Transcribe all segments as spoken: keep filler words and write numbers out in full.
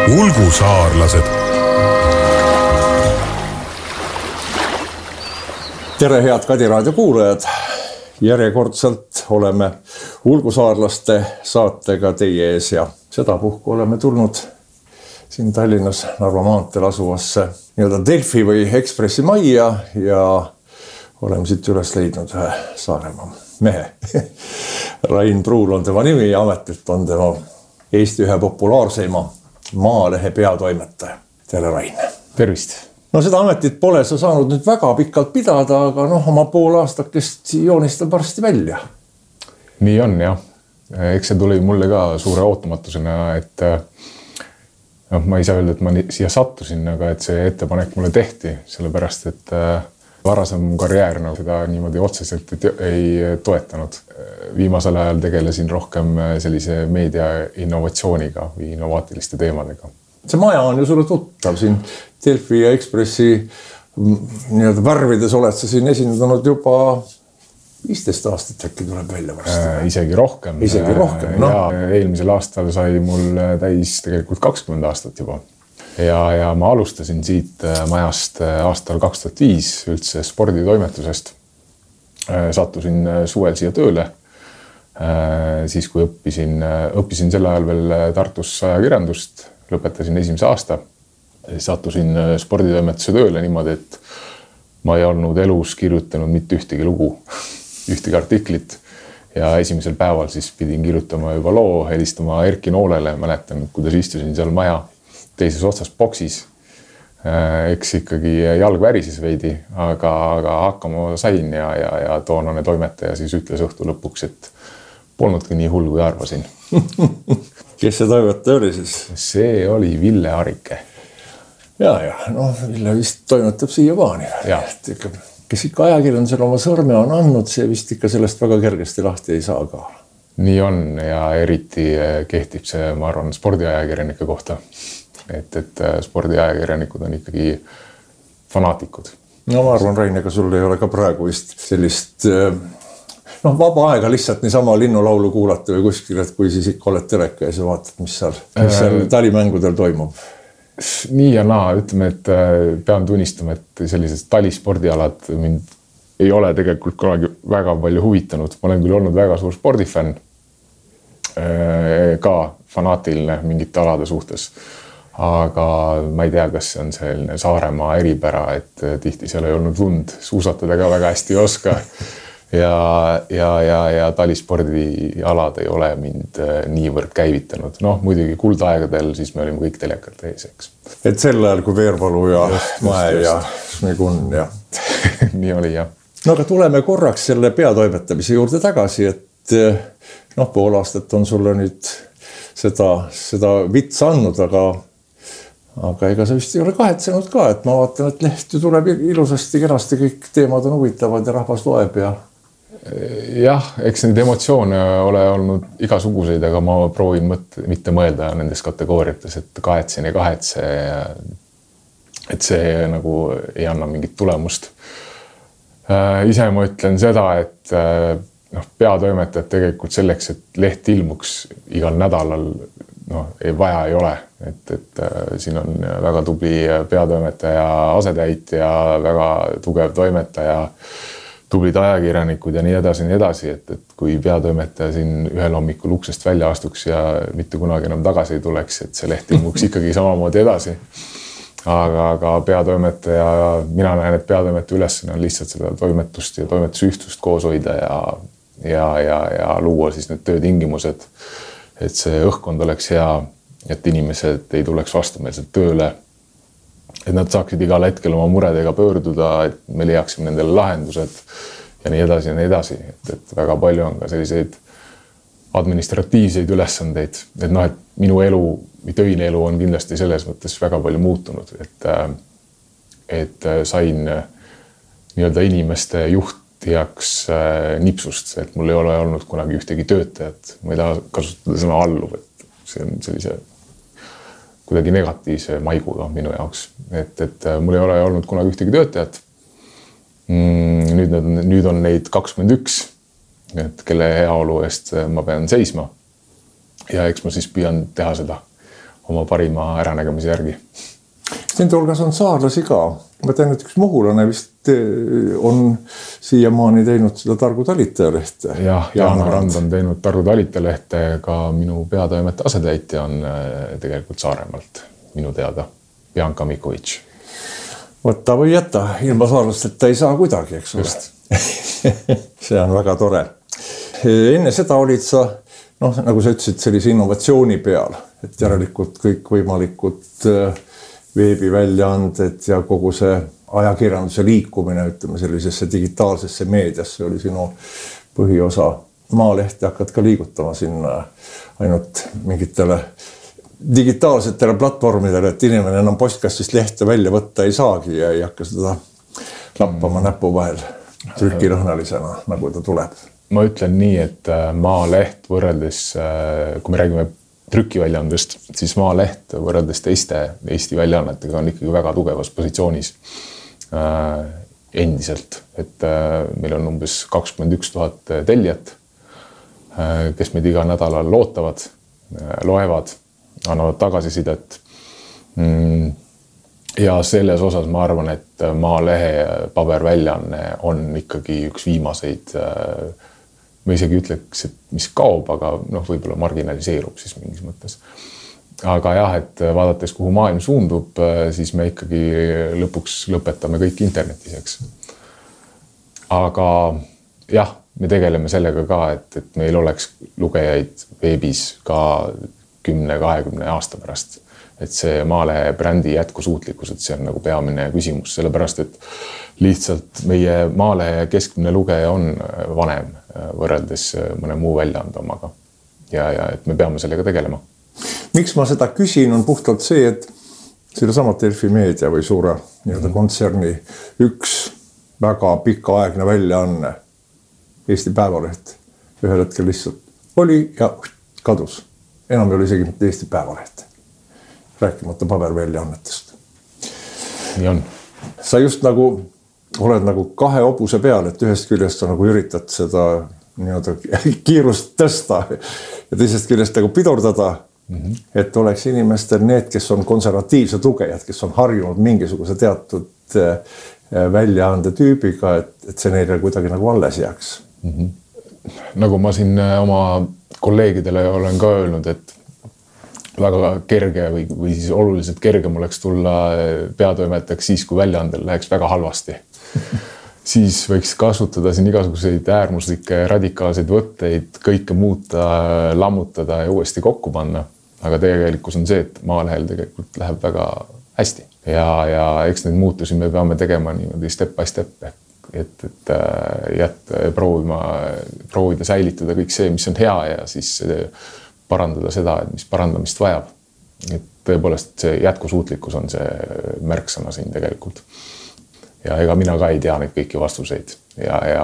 Ulgusaarlased. Tere, head Kadi raadio kuulajad. Järjekordselt oleme Ulgusaarlaste saatega teie ees ja sedapuhku oleme tulnud siin Tallinnas Narva maanteel asuvasse nii-öelda Delfi või Ekspressi majja ja oleme siit üles leidnud ühe Saaremaa mehe. Rain Pruul on tema nimi ja ametilt on tema Eesti ühe populaarseima Maalehe peatoimetaja. Tere, Rain. Tervist. No seda ametit pole sa saanud nüüd väga pikalt pidada, aga noh, oma pool aastakest joonistab varsti välja. Nii on, jah. Eks see tuli mulle ka suure ootamatusena, et no, ma ei saa öelda, et ma siia sattusin, aga et see ettepanek mulle tehti, sellepärast, et varasem karjäär no, seda niimoodi otseselt ei toetanud. Viimasel ajal tegelesin rohkem sellise meedia innovatsiooniga või innovaatiliste teemadega. See maja on ju sulle tuttav siin Delfi ja Ekspressi nii-öelda värvides oled sa siin esindanud juba viisteist aastat äkki tuleb välja varsti. Äh, isegi rohkem. Isegi rohkem, no. Ja eelmisel aastal sai mul täis tegelikult kakskümmend aastat juba. Ja, ja ma alustasin siit majast aastal kaks tuhat viis üldse sporditoimetusest. Sattusin suvel siia tööle. Siis kui õppisin, õppisin sel ajal veel Tartus ajakirjandust, lõpetasin esimese aasta. Sattusin sporditoimetuse tööle niimoodi, et ma ei olnud elus kirjutanud mitte ühtegi lugu, ühtegi artiklit. Ja esimesel päeval siis pidin kirjutama juba loo, helistama Erki Noolele. Mäletan, kuidas istusin seal maja teises otsas boksis. Eks ikkagi jalg värises veidi, aga, aga hakkama sain ja, ja, ja toonane toimetaja siis ütles õhtu lõpuks, et polnudki nii hull, kui arvasin. Kes see toimetaja oli siis? See oli Ville Arike. Ja, ja, no Ville vist toimetab siia paani. Kes ikka ajakirjandusel oma sõrme on andnud, see vist ikka sellest väga kergesti lahti ei saa ka. Nii on ja eriti kehtib see, ma arvan, spordiajakirjanike kohta. Et, et spordiajakirjanikud on ikkagi fanaatikud. No ma arvan, Rain, ega sul ei ole ka praegu vist sellist no, vaba aega lihtsalt niisama linnulaulu kuulata või kuskil, et kui siis ikka oled teleka ja sa vaatad, mis seal, mis seal talimängudel toimub. Nii ja naa, ütleme, et pean tunnistama, et sellised talispordialad mind ei ole tegelikult kunagi väga palju huvitanud. Ma olen küll olnud väga suur spordifänn, ka fanaatiline mingite alade suhtes. Aga ma ei tea, kas see on selline Saaremaa eripära, et tihti seal ei olnud lund, suusatada ka väga hästi ei oska ja, ja, ja, ja talispordialad ei ole mind niivõrd käivitanud. Noh, muidugi kuldaegadel siis me olime kõik telekalt ees, eks. Et sel ajal, kui Veerpalu ja just, Mae just, ja Smigun ja nii oli, jah. No aga tuleme korraks selle peatoimetamise juurde tagasi, et noh, pool aastat on sulle nüüd seda, seda vits andnud, aga Aga ega sa vist ei ole kahetsenud ka, et ma vaatan, et leht ju tuleb ilusasti, kenasti, kõik teemad on huvitavad ja rahvas loeb ja... Jah, eks need emotsioone ole olnud igasuguseid, aga ma proovin mõt, mitte mõelda nendes kategooriates, et kahetsen ja kahetse, et see nagu ei anna mingit tulemust. Ise ma ütlen seda, et noh, peatoimetajad tegelikult selleks, et leht ilmuks igal nädalal no, ei vaja ei ole. Et, et siin on väga tubli peatoimetaja asetäitja, väga tugev toimetaja, tublid ajakirjanikud ja nii edasi, nii edasi, et, et kui peatoimetaja siin ühel hommikul uksest välja astuks ja mitte kunagi enam tagasi ei tuleks, et see leht ilmuks ikkagi samamoodi edasi. Aga, aga peatoimetaja, mina näen, et peatoimetaja ülesanne on lihtsalt seda toimetust ja toimetusühtsust koos hoida ja, ja, ja, ja luua siis need töötingimused, et see õhkkond oleks hea, et inimesed ei tuleks vastumeelselt tööle, et nad saaksid igal hetkel oma muredega pöörduda, et me leiaksime nendele lahendused ja nii edasi ja nii edasi. Et, et väga palju on ka selliseid administratiivseid ülesandeid, et noh, et minu elu või töine elu on kindlasti selles mõttes väga palju muutunud, et, et sain nii-öelda inimeste juhtijaks nipsust, et mul ei ole olnud kunagi ühtegi töötajat, ma ei taha kasutada sõna alluv, et see on sellise kuidagi negatiivse maiguga minu jaoks, et, et mul ei ole olnud kunagi ühtegi töötajat. Nüüd, nüüd on neid kakskümmend üks, et kelle heaolu eest ma pean seisma ja eks ma siis püüan teha seda oma parima äranägemise järgi. Nende hulgas on saarlasi ka. Ma tean, et üks muhulane vist on siiamaani teinud seda Targu talitajalehte. Jah, Jaan Rand on teinud Targu talitajalehte, ka minu peatoimete asetäitja on tegelikult Saaremaalt, minu teada, Bianca Mikovitš. Võtta või jätta, ilma saarlasteta ei saa kuidagi, eks ole. See on väga tore. Enne seda olid sa, noh, nagu sa ütlesid, sellise innovatsiooni peal, et järelikult kõik võimalikud veebiväljaanded ja kogu see ajakirjanduse liikumine, ütleme sellisesse digitaalsesse meediasse oli sinu põhiosa. Maalehti hakkad ka liigutama sinna ainult mingitele digitaalsetele platvormidele, et inimene enam postkastist lehte välja võtta ei saagi ja ei hakka seda lappama näpu vahel trükilõhnalisena, nagu ta tuleb. Ma ütlen nii, et Maaleht võrreldes, kui me räägime trükiväljaandest, siis Maaleht võrreldes teiste Eesti väljaannetega on ikkagi väga tugevas positsioonis äh, endiselt. Et äh, meil on umbes kakskümmend üks tuhat tellijat, äh, kes meid iga nädalal lootavad, äh, loevad, annavad tagasisidet. Mm, ja selles osas ma arvan, et Maalehe paberväljaanne on ikkagi üks viimaseid äh, ma isegi ütleks, et mis kaob, aga noh, võib-olla marginaliseerub siis mingis mõttes. Aga jah, et vaadates, kuhu maailm suundub, siis me ikkagi lõpuks lõpetame kõik internetis, eks. Aga jah, me tegeleme sellega ka, et, et meil oleks lugejaid veebis ka kümne kahekümne aasta pärast. Et see Maalehe brändi jätkusuutlikkus, et see on nagu peamine küsimus, sellepärast, et lihtsalt meie Maalehe keskmine lugeja on vanem võrreldes mõne muu väljaande omaga. Ja, ja et me peame sellega tegelema. Miks ma seda küsin, on puhtalt see, et selle sama Delfi Meedia või suure nii-öelda kontserni üks väga pikaaegne väljaanne, Eesti Päevaleht, ühel hetkel lihtsalt oli ja kadus. Enam ei ole isegi mitte Eesti Päevaleht, rääkimata paberväljaannetest. Nii on. Sa just nagu oled nagu kahe obuse peal, et ühest küljest on nagu üritad seda nii-öelda kiirust tõsta ja teisest küljest nagu pidurdada, mm-hmm. et oleks inimestel need, kes on konservatiivsed lugejad, kes on harjunud mingisuguse teatud väljaande tüübiga, et, et see neile kuidagi nagu alles jääks. Mm-hmm. Nagu ma siin oma kolleegidele olen ka öelnud, et väga kerge või, või siis oluliselt kergem oleks tulla peatoimetajaks siis, kui väljaandel läheks väga halvasti. Siis võiks kasutada siin igasuguseid äärmuslikke radikaalseid võtteid, kõike muuta, lammutada ja uuesti kokku panna. Aga tegelikult on see, et Maalehel tegelikult läheb väga hästi. Ja, ja eks neid muutusi me peame tegema niimoodi step by step. Et, et jätta, proovima, proovida säilitada kõik see, mis on hea ja siis parandada seda, mis parandamist vajab. Et tõepoolest see jätkusuutlikkus on see märksõna siin tegelikult. Ja ega mina ka ei tea neid kõiki vastuseid. Ja, ja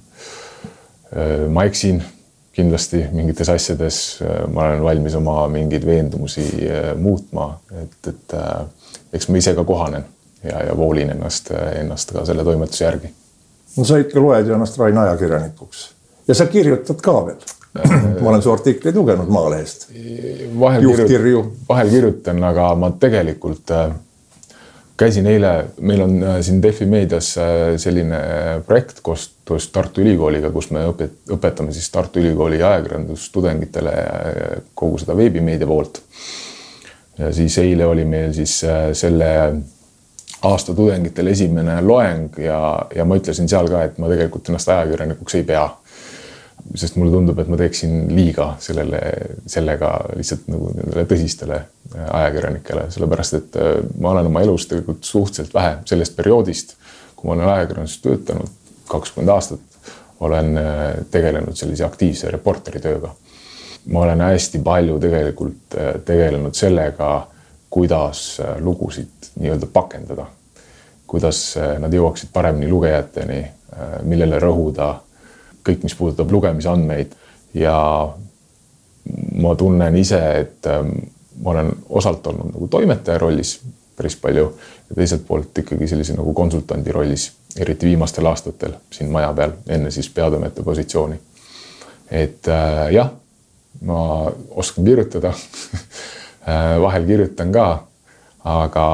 ma eksin kindlasti mingites asjades. Ma olen valmis oma mingeid veendumusi muutma. Et, et eks ma ise ka kohanen ja, ja voolin ennast, ennast ka selle toimetuse järgi. No sa ikka loed ju ennast Rain ajakirjanikuks. Ja sa kirjutad ka veel. Ma olen su artikleid lugenud Maalehest. Vahel, kirjut, vahel kirjutan, aga ma tegelikult käisin eile, meil on siin Delfi Meedias selline projekt koos Tartu Ülikooliga, kus me õpet, õpetame siis Tartu Ülikooli ajakirjandustudengitele kogu seda veebimeedia poolt. Ja siis eile oli meil siis selle aasta tudengitele esimene loeng ja, ja ma ütlesin seal ka, et ma tegelikult ennast ajakirjanikuks ei pea. Sest mulle tundub, et ma teeksin liiga sellele, sellega lihtsalt nagu tõsistele ajakirjanikele, sellepärast, et ma olen oma elus tegelikult suhteliselt vähe sellest perioodist, kui ma olen ajakirjandusest töötanud kakskümmend aastat, olen tegelenud sellise aktiivse reporteri tööga. Ma olen hästi palju tegelikult tegelenud sellega, kuidas lugusid nii-öelda pakendada, kuidas nad jõuaksid paremini lugejateni, millele rõhuda, kõik, mis puudutab lugemisandmeid ja ma tunnen ise, et ma olen osalt olnud nagu toimetaja rollis päris palju ja teiselt poolt ikkagi sellise nagu konsultandi rollis, eriti viimastel aastatel siin maja peal, enne siis peatoimetaja positsiooni. Et äh, jah, ma oskan kirjutada vahel kirjutan ka, aga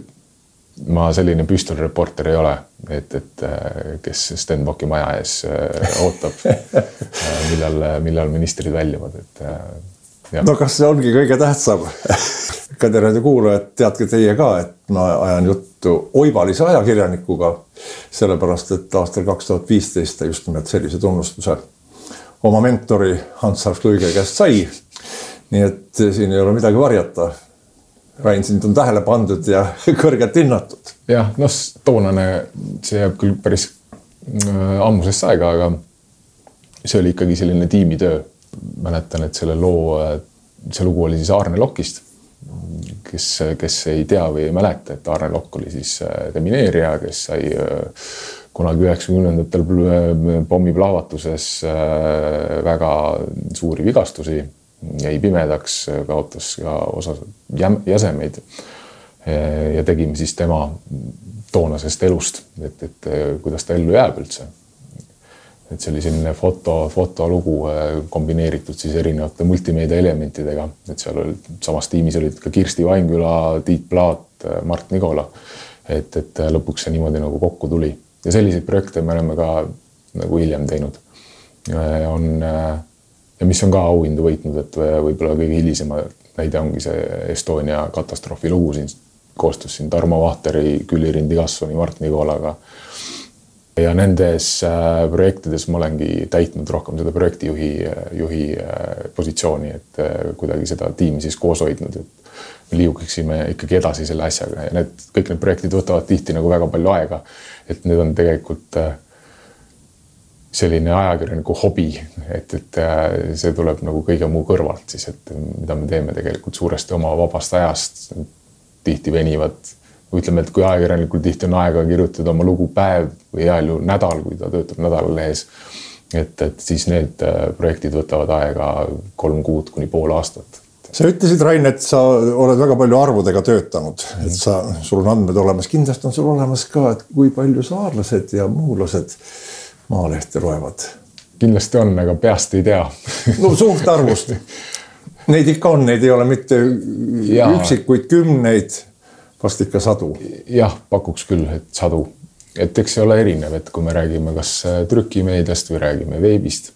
ma selline püstolreporter ei ole, et, et kes Stenbocki maja ees ootab, millal, millal ministrid väljuvad. Et, ja. No kas see ongi kõige tähtsam? Kaderaadio kuulajad, teadke teie ka, et ma ajan juttu oivalise ajakirjanikuga, sellepärast, et aastal kaks tuhat viisteist just nimelt sellise tunnustuse oma mentori Hans-Ars Luige käest sai. Nii et siin ei ole midagi varjata. Rain, sind on tähele pandud ja kõrgelt hinnatud. Jah, no toonane, see jääb küll päris ammusest aega, aga see oli ikkagi selline tiimitöö. Mäletan, et selle loo, see lugu oli siis Arne Lokist, kes, kes ei tea või ei mäleta, et Arne Lokk oli siis demineerija, kes sai kunagi üheksakümnendatel pommiplahvatuses väga suuri vigastusi, jäi pimedaks, kaotas ka osa jäsemeid ja tegime siis tema toonasest elust, et, et kuidas ta ellu jääb üldse. Et see oli selline foto, fotolugu kombineeritud siis erinevate multimeedia elementidega, et seal oli, samas tiimis olid ka Kirsti Vainküla, Tiit Plaat, Mart Nigola, et, et lõpuks see niimoodi nagu kokku tuli. Ja selliseid projekte me oleme ka nagu hiljem teinud. On ja mis on ka auhindu võitnud, et võib-olla kõige hilisema näide ongi see Estonia katastroofi lugu siin koostus siin Tarmo Vahteri, Külli Rindi-Kassoni, Mart Nigolaga. Ja nendes projektides ma olengi täitnud rohkem seda projektijuhi juhi positsiooni, et kuidagi seda tiimi siis koos hoidnud, et me liukiksime ikkagi edasi selle asjaga. Ja need, kõik need projektid võtavad tihti nagu väga palju aega, et need on tegelikult selline ajakirjaniku hobi, et, et see tuleb nagu kõige muu kõrvalt siis, et mida me teeme tegelikult suuresti oma vabast ajast, tihti venivad, ütleme, et kui ajakirjanikul tihti on aega kirjutada oma lugu päev või heal juhul nädal, kui ta töötab nädalalehes, et, et siis need projektid võtavad aega kolm kuud kuni pool aastat. Sa ütlesid, Rain, et sa oled väga palju arvudega töötanud, et sa, sul on andmed olemas, kindlasti on sul olemas ka, et kui palju saarlased ja muulased Maalehte loevad. Kindlasti on, aga peast ei tea. No suht arvust. Neid ikka on, neid ei ole mitte ja. Üksikuid kümneid, vast ikka sadu. Jah, pakuks küll, et sadu. Et eks see ole erinev, et kui me räägime kas trükimeediast või räägime veebist,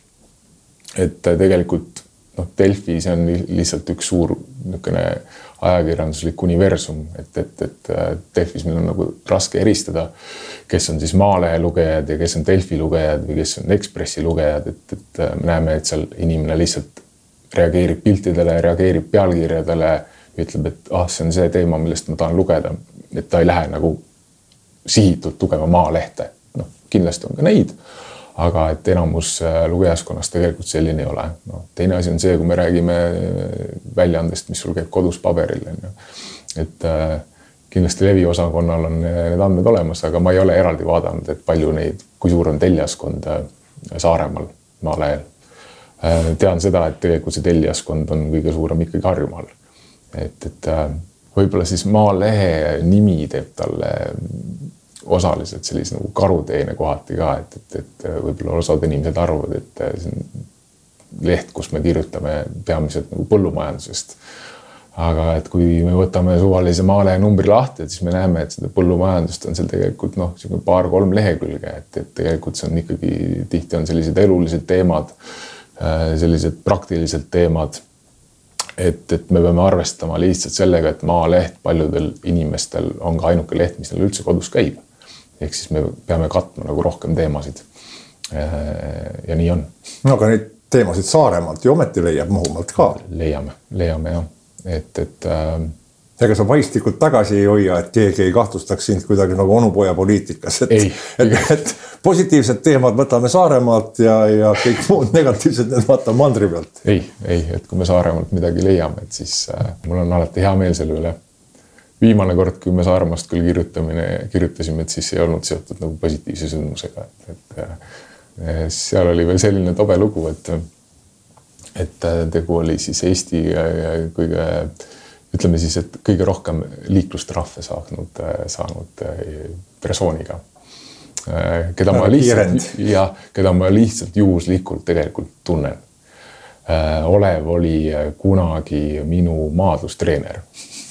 et tegelikult no, Delfi, see on lihtsalt üks suur nükene ajakirjanduslik universum, et, et, et Delfis meil on nagu raske eristada, kes on siis Maalehe lugejad ja kes on Delfi lugejad või kes on Ekspressi lugejad, et, et me näeme, et seal inimene lihtsalt reageerib piltidele, reageerib pealkirjadele, ütleb, et ah, see on see teema, millest ma tahan lugeda, et ta ei lähe nagu sihitult tugeva Maalehte. No, kindlasti on ka neid, aga et enamus lugejaskonnast tegelikult selline ei ole. No, teine asi on see, kui me räägime väljaandest, mis sul käib kodus paberil. Et äh, kindlasti leviosakonnal on need andmed olemas, aga ma ei ole eraldi vaadanud, et palju neid, kui suur on teljaskond Saaremaal, Maalehel. Äh, tean seda, et tegelikult see teljaskond on kõige suurem ikkagi Harjumaal. Et, et äh, võib-olla siis Maalehe nimi teeb talle osaliselt sellise nagu karuteene kohati ka, et, et, et võib-olla osad inimesed arvavad, et see on leht, kus me kirjutame peamiselt nagu põllumajandusest. Aga et kui me võtame suvalise Maalehe numbri lahti, siis me näeme, et seda põllumajandust on seal tegelikult noh, paar-kolm lehekülge, et, et tegelikult see on ikkagi tihti on sellised elulised teemad, sellised praktilised teemad, et, et me peame arvestama lihtsalt sellega, et Maaleht paljudel inimestel on ka ainuke leht, mis neil üldse kodus käib. Ehk siis me peame katma nagu rohkem teemasid. Ja nii on. No aga neid teemasid Saaremaalt ju ometi leiab Muhumaalt ka. Leiame, leiame jah. Et, et, äh... ega sa paistlikult tagasi ei hoia, et keegi ei kahtlustaks sind kuidagi nagu onupoja poliitikas. Et, ei. Et, et positiivsed teemad võtame Saaremaalt ja, ja kõik muud negatiivsed need vaatame mandri pealt. Ei, ei, et kui me Saaremaalt midagi leiame, et siis äh, mul on alati hea meel selle üle. Viimane kord, kui me Saaremaast küll kirjutamine, kirjutasime, et siis ei olnud seotud nagu positiivse sündmusega. Et, et seal oli veel selline tobe lugu, et, et tegu oli siis Eesti kõige, ütleme siis, et kõige rohkem liiklustrahve saanud, saanud persooniga. Keda ma, lihtsalt, ja, keda ma lihtsalt juhuslikult tegelikult tunnen. Olev oli kunagi minu maadlustreener.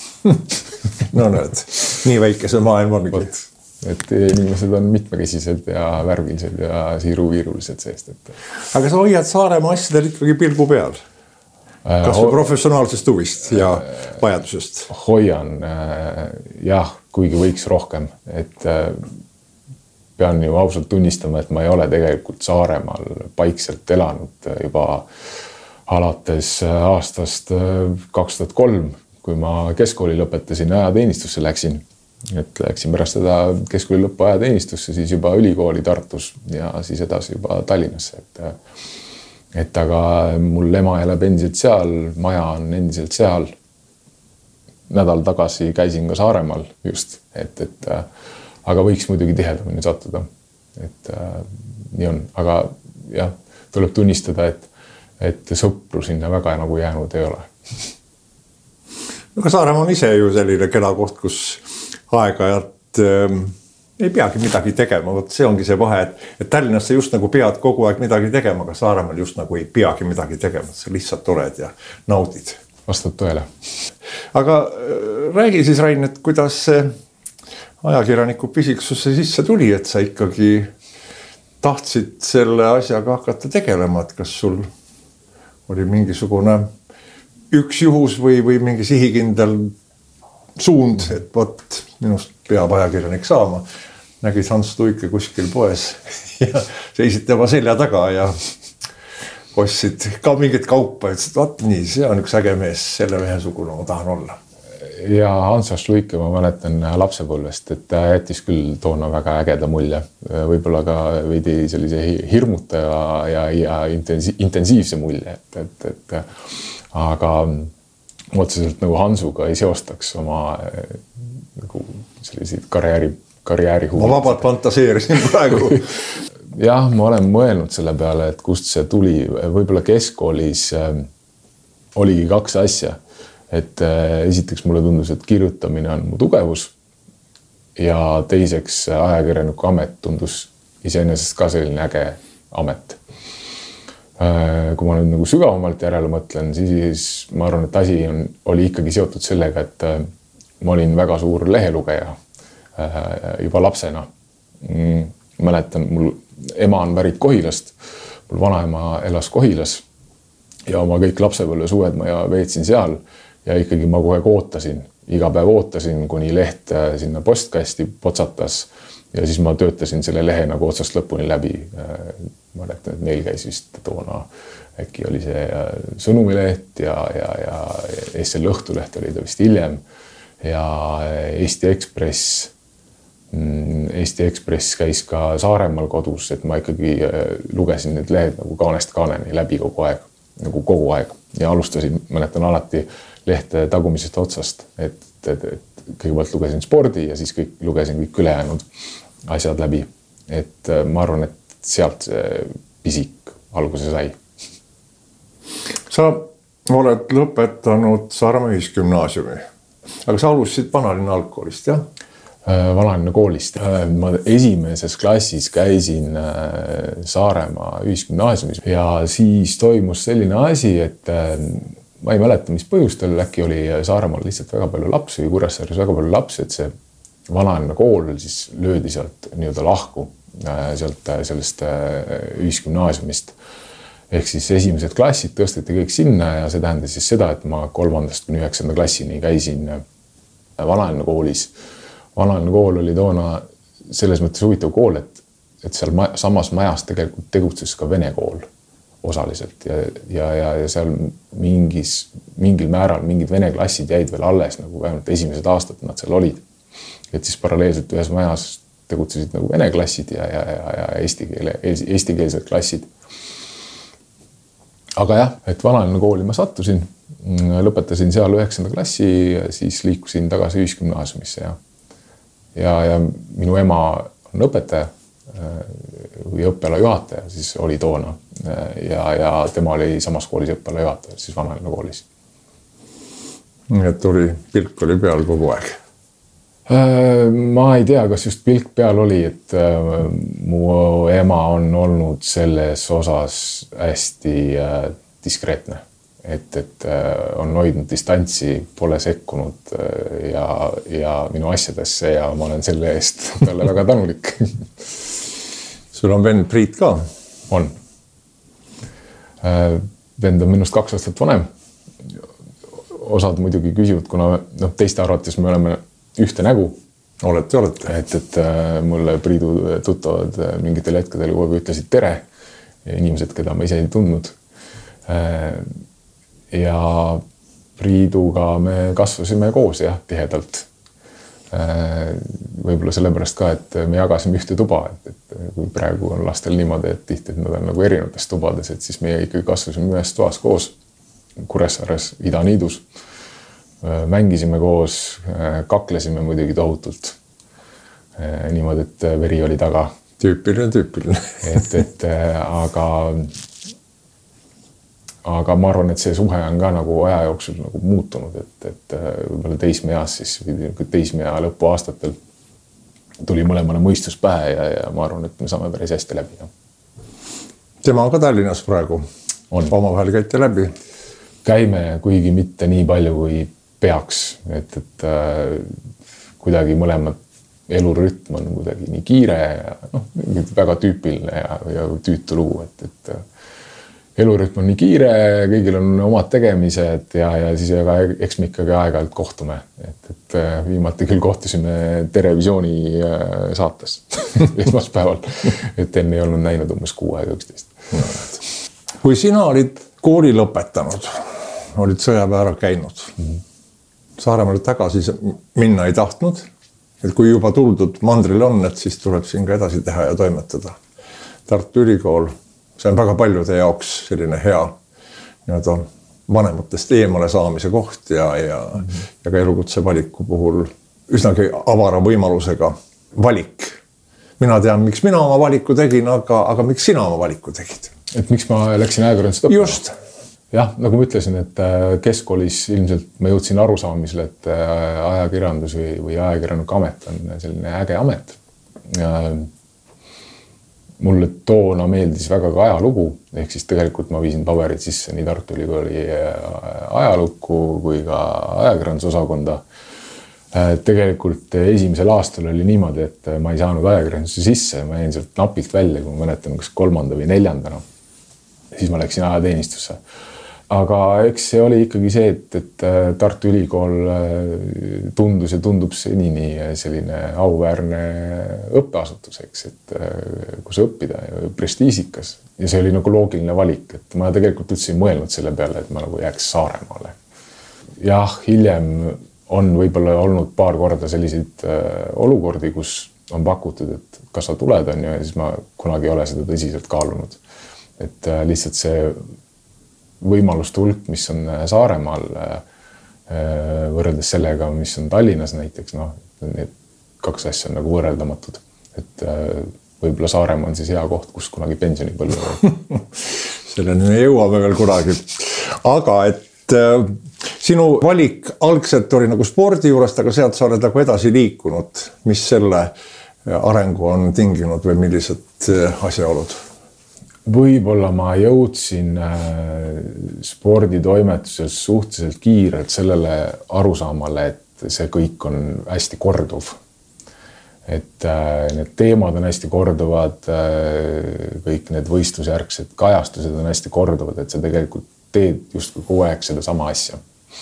No näed, nii väike see maailm ongi. Et inimesed on mitmekesised ja värvilised ja siiruviirulised seest. Et... Aga sa hoiad Saaremaa asjadel ikkagi pilgu peal? Kas või professionaalsest huvist ja vajadusest? Hoian, jah, kuigi võiks rohkem. Et pean ju ausalt tunnistama, et ma ei ole tegelikult Saaremaal paikselt elanud juba alates aastast kaks tuhat kolm, kui ma keskkooli lõpetasin ja ajateenistusse läksin. Et läksin pärast seda keskkooli lõppu ajateenistusse, siis juba ülikooli Tartus ja siis edasi juba Tallinnasse. Et, et aga mul ema elab endiselt seal, maja on endiselt seal. Nädal tagasi käisin ka Saaremaal just, et, et aga võiks muidugi tihedamini sattuda. Et nii on, aga jah, tuleb tunnistada, et, et sõpru sinna väga nagu jäänud ei ole. Aga Saaremaa on ise ju selline kena koht, kus aeg-ajalt ähm, ei peagi midagi tegema. Võt see ongi see vahe, et, et Tallinnas sa just nagu pead kogu aeg midagi tegema, aga Saaremaal just nagu ei peagi midagi tegema. Sa lihtsalt oled ja naudid. Vastab tõele. Aga äh, räägi siis, Rain, et kuidas see ajakirjaniku pisiksusse sisse tuli, et sa ikkagi tahtsid selle asjaga hakata tegelema, et kas sul oli mingisugune üks juhus või, või mingi sihikindel suund, et võt minust peab ajakirjanik saama. Nägid Hans Tuike kuskil poes ja seisid tema selja taga ja ostsid ka mingit kaupa, et võt nii, see on üks äge mees, selle mehe sugune ma tahan olla. Ja Hans Tuike ma mäletan lapsepõlvest, et ta jättis küll toona väga ägeda mulje. Võib-olla ka veidi sellise hirmuta ja, ja intensiivse mulje, et, et, et aga otseselt nagu Hansuga ei seostaks oma nagu selliseid karjääri, karjääri huvi. Ma vabalt fantaseerisin praegu. Jah, ma olen mõelnud selle peale, et kust see tuli. Võib-olla keskkoolis oligi kaks asja. Et esiteks mulle tundus, et kirjutamine on mu tugevus ja teiseks ajakirjaniku amet tundus iseenesest ka selline äge amet. Kui ma nüüd nagu sügavamalt järele mõtlen, siis ma arvan, et asi on, oli ikkagi seotud sellega, et ma olin väga suur lehelugeja juba lapsena. Mäletan, mul ema on pärit Kohilast, mul vanaema elas Kohilas ja oma kõik lapsepõlve suved ma veetsin seal ja ikkagi ma kogu aeg ootasin, iga päev ootasin, kuni leht sinna postkasti potsatas ja siis ma töötasin selle lehe nagu otsast lõpuni läbi. Ma mäletan, et neil käis vist toona, äkki oli see Sõnumileht ja, ja, ja S L Õhtuleht oli ta vist hiljem ja Eesti Ekspress. Eesti Ekspress käis ka Saaremaal kodus, et ma ikkagi lugesin need lehed nagu kaanest kaaneni läbi kogu aeg, nagu kogu aeg ja alustasin, mäletan alati lehte tagumisest otsast, et, et, et kõigepealt lugesin spordi ja siis kõik, lugesin kõik ülejäänud asjad läbi. Et ma arvan, et sealt see pisik alguse sai. Sa oled lõpetanud Saaremaa ühisgümnaasiumi, aga sa alustasid Vanalinna algkoolist, jah? Vanalinna koolist. Ma esimeses klassis käisin Saaremaa ühisgümnaasiumis ja siis toimus selline asi, et ma ei mäleta, mis põhjustel, äkki oli Saaremaal lihtsalt väga palju lapsi või Kuressaares väga palju lapsi, et see Vanalinna kool siis löödi sealt nii-öelda lahku sealt sellest ühisgümnaasiumist. Ehk siis esimesed klassid tõsteti kõik sinna ja see tähendas siis seda, et ma kolmandast kuni üheksanda klassini käisin Vanalinna koolis. Vanalinna kool oli toona selles mõttes huvitav kool, et, et seal ma, samas majas tegelikult tegutses ka vene kool osaliselt ja, ja, ja, ja seal mingis, mingil määral mingid vene klassid jäid veel alles, nagu vähemalt esimesed aastad nad seal olid. Et siis paralleelselt ühes majas tegutsesid nagu vene klassid ja, ja, ja, ja eesti, keele, eesti keelsed klassid. Aga jah, et Vanalinna kooli ma sattusin, lõpetasin seal üheksanda klassi ja siis liikusin tagasi ühisgümnaasiumisse ja, ja, ja minu ema on õpetaja või õppealajuhataja, siis oli toona ja, ja tema oli samas koolis õppealajuhataja, siis Vanalinna koolis. Et oli, pilk oli peal kogu aeg. Ma ei tea, kas just pilk peal oli, et mu ema on olnud selles osas hästi diskreetne, et, et on hoidnud distantsi, pole sekkunud ja, ja minu asjadesse ja ma olen selle eest talle väga tänulik. Sul on vend Priit ka? On. Vend on minust kaks aastat vanem. Osad muidugi küsivad, kuna no, teiste arvates me oleme ühte nägu. Olete, olete. Et, et mulle Priidu tuttavad mingitel hetkedel kogu ütlesid tere. Inimesed, keda ma ise ei tundnud. Ja Priiduga me kasvasime koos jah, tihedalt. Võib-olla sellepärast ka, et me jagasime ühte tuba. Et, et kui praegu on lastel niimoodi, et tihti et nad on nagu erinevates tubades, et siis meie ikkagi kasvasime ühes toas koos Kuressaares, Idaniidus. Mängisime koos, kaklesime muidugi tohutult. Niimoodi, et veri oli taga. Tüüpiline, tüüpiline. et, et aga, aga ma arvan, et see suhe on ka nagu aja jooksul nagu muutunud, et, et võib-olla teismeeas siis, teismea lõpu aastatel tuli mõlemale mõistus pähe ja, ja ma arvan, et me saame päris hästi läbi. Ja. Tema on ka Tallinnas praegu. On. Omavahel käite läbi. Käime kuigi mitte nii palju kui peaks, et, et äh, kuidagi mõlemad elurütm on kuidagi nii kiire ja noh, väga tüüpiline ja, ja tüütu lugu, et, et elurütm on nii kiire, kõigil on omad tegemised ja, ja siis aga eks me ikkagi aeg-ajalt kohtume, et, et viimati küll kohtusime Terevisiooni saates esmaspäeval, et enne ei olnud näinud umbes kuu aega üksteist. Kui sina olid kooli lõpetanud, olid sõjaväe ära käinud, mm-hmm. Saaremaale tagasi minna ei tahtnud, et kui juba tuldud mandril on, et siis tuleb siin ka edasi teha ja toimetada. Tartu Ülikool, see on väga paljude jaoks selline hea nii-öelda vanematest eemale saamise koht ja, ja, mm-hmm. ja ka elukutse valiku puhul üsnagi avara võimalusega valik. Mina tean, miks mina oma valiku tegin, aga, aga miks sina oma valiku tegid? Et miks ma läksin ajakirjandust õppima? Just. Jah, nagu ma ütlesin, et keskkoolis ilmselt ma jõudsin arusaamisele, et ajakirjandus või, või ajakirjaniku amet on selline äge amet. Ja mulle toona meeldis väga ka ajalugu, ehk siis tegelikult ma viisin paberid sisse nii Tartu Ülikooli ajalukku kui ka ajakirjandusosakonda. Tegelikult esimesel aastal oli niimoodi, et ma ei saanud ajakirjanduse sisse, ma jäin sealt napilt välja, kui ma mäletan kas kolmanda või neljandana. Siis ma läksin ajateenistusse. Aga eks see oli ikkagi see, et, et Tartu Ülikool tundus ja tundub senini selline auväärne õppeasutus, eks, et kus õppida ja prestiisikas. Ja see oli nagu loogiline valik, et ma tegelikult üldse ei mõelnud selle peale, et ma nagu jääks Saaremaale. Jah, hiljem on võib-olla olnud paar korda selliseid olukordi, kus on pakutud, et kas sa tuled on ja siis ma kunagi ei ole seda tõsiselt kaalunud. Et lihtsalt see võimaluste hulk, mis on Saaremaal võrreldes sellega, mis on Tallinnas näiteks, noh, need kaks asja on nagu võrreldamatud. Et võib-olla Saaremaa on siis hea koht, kus kunagi pensionipõlve. Selleni me jõuame veel kunagi. Aga et sinu valik algselt oli nagu spordi juurest, aga sealt sa oled nagu edasi liikunud. Mis selle arengu on tinginud või millised asjaolud? Võib-olla ma jõudsin sporditoimetuses suhteliselt kiirelt sellele arusaamale, et see kõik on hästi korduv. Et need teemad on hästi korduvad, kõik need võistlusjärgsed kajastused on hästi korduvad, et sa tegelikult teed just kogu aeg seda sama asja.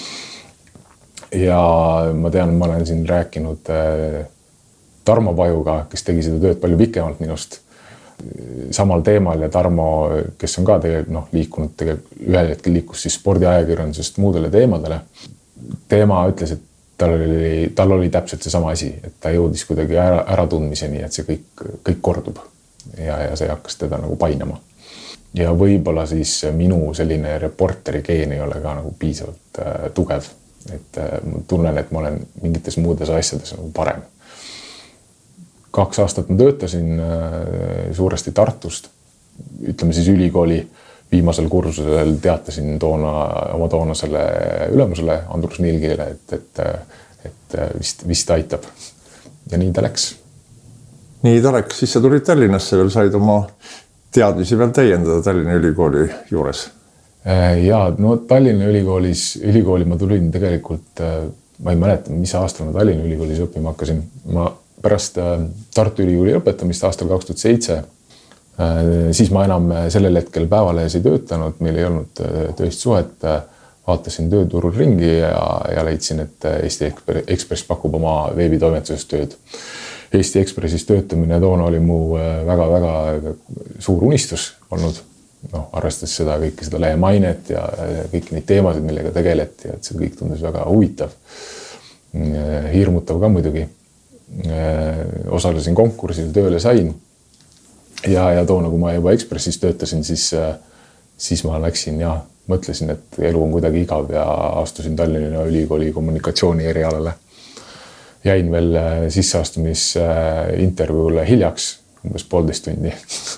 Ja ma tean, ma olen siin rääkinud Tarmo Pajuga, kes tegi seda tööd palju pikemalt minust, samal teemal ja Tarmo, kes on ka tegelikult noh, liikunud, tegelikult ühel hetkel liikus siis spordiajakirjandusest muudele teemadele. Teema ütles, et tal oli, tal oli täpselt see sama asi, et ta jõudis kuidagi ära, ära tundmiseni, et see kõik, kõik kordub ja, ja see hakkas teda nagu painama. Ja võib-olla siis minu selline reporteri geen ei ole ka nagu piisavalt äh, tugev, et äh, ma tunnen, et ma olen mingites muudes asjades nagu parem. Kaks aastat ma töötasin suuresti Tartust, ütleme siis ülikooli viimasel kursusel teatasin toona, oma toonasele ülemusele Andrus Nilgile, et, et, et vist, vist aitab. Ja nii ta läks. Nii ta läks, siis sa tulid Tallinnasse veel, said oma teadmisi veel täiendada Tallinna Ülikooli juures. Ja no Tallinna ülikoolis, ülikooli ma tulin tegelikult, ma ei mäleta, mis aastal ma Tallinna ülikoolis õppima hakkasin. Ma pärast Tartu ülikooli lõpetamist aastal kaks tuhat seitse, siis ma enam sellel hetkel päevalehes ei töötanud, meil ei olnud tööst suhet, vaatasin tööturul ringi ja, ja leidsin, et Eesti Ekspress pakub oma veebitoimetuses tööd. Eesti Ekspressis töötamine toona oli mu väga-väga suur unistus olnud. No, arvestades seda kõike seda lehe mainet ja kõik neid teemasid, millega tegeleti, et see kõik tundus väga huvitav. Hirmutav ka muidugi. Osalesin konkursil, tööle sain. Ja, ja toona, kui ma juba Ekspressis töötasin, siis, siis ma läksin ja mõtlesin, et elu on kuidagi igav ja astusin Tallinna ülikooli kommunikatsiooni erialale. Jäin veel sisseastumis intervjuule hiljaks, umbes poolteist tundi.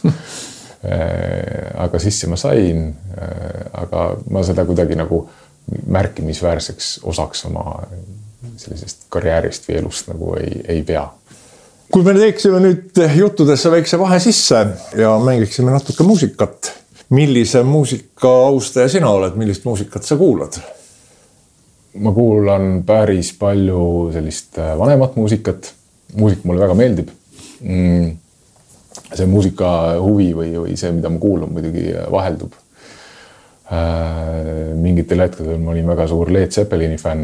Aga sisse ma sain, aga ma seda kuidagi nagu märkimisväärseks osaks oma sellisest karjäärist või elust nagu ei, ei pea. Kui me teeksime nüüd juttudesse väikse vahe sisse ja mängiksime natuke muusikat, millise muusika austaja sina oled, millist muusikat sa kuulad? Ma kuulan päris palju sellist vanemat muusikat. Muusik mulle väga meeldib. Mm. See muusika huvi või, või see, mida ma kuulan, muidugi vaheldub. Äh, mingitel hetkedel ma olin väga suur Led Zeppelini fänn,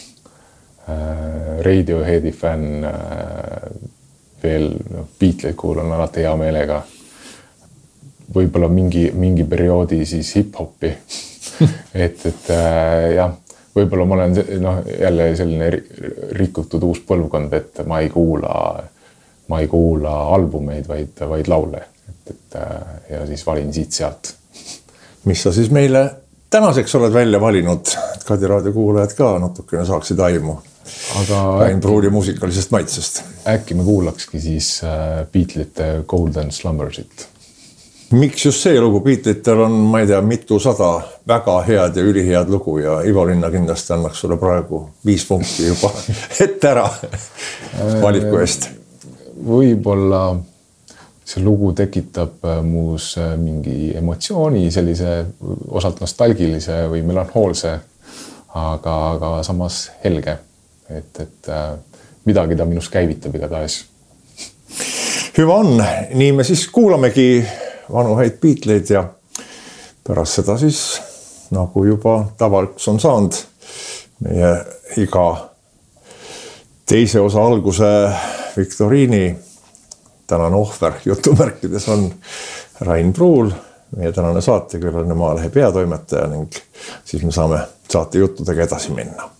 äh, Radioheadi fänn, äh, veel no, Beatleid kuulan alati hea meelega. Võib-olla mingi, mingi perioodi siis hip-hopi. et, et äh, jah, võib-olla ma olen no, jälle selline rikutud uus põlvkond, et ma ei kuula ma ei kuula albumeid, vaid, vaid laule. Et, et, ja siis valin siit sealt. Mis sa siis meile tänaseks oled välja valinud? Kadi raadio kuulajad ka natukene saaksid aimu. Aga Rain Pruuli muusikalisest maitsest. Äkki me kuulakski siis Beatlesite Golden Slumbersit. Miks just see lugu? Beatlesil on, ma ei tea, mitu sada väga head ja ülihead lugu ja Ivo Linna kindlasti annaks sulle praegu viis punkti juba ette ära valiku eest. Võib-olla see lugu tekitab muus mingi emotsiooni, sellise osalt nostalgilise või melanhoolse, aga, aga samas helge, et, et midagi ta minus käivitab igatahes. Hüva on, nii me siis kuulamegi vanu häid Beatleid ja pärast seda siis, nagu juba tavaliks on saanud, meie iga teise osa alguse viktoriini tänane ohver jutumärkides on Rain Pruul, meie tänane saatekülaline Maalehe peatoimetaja ning siis me saame saate juttudega edasi minna.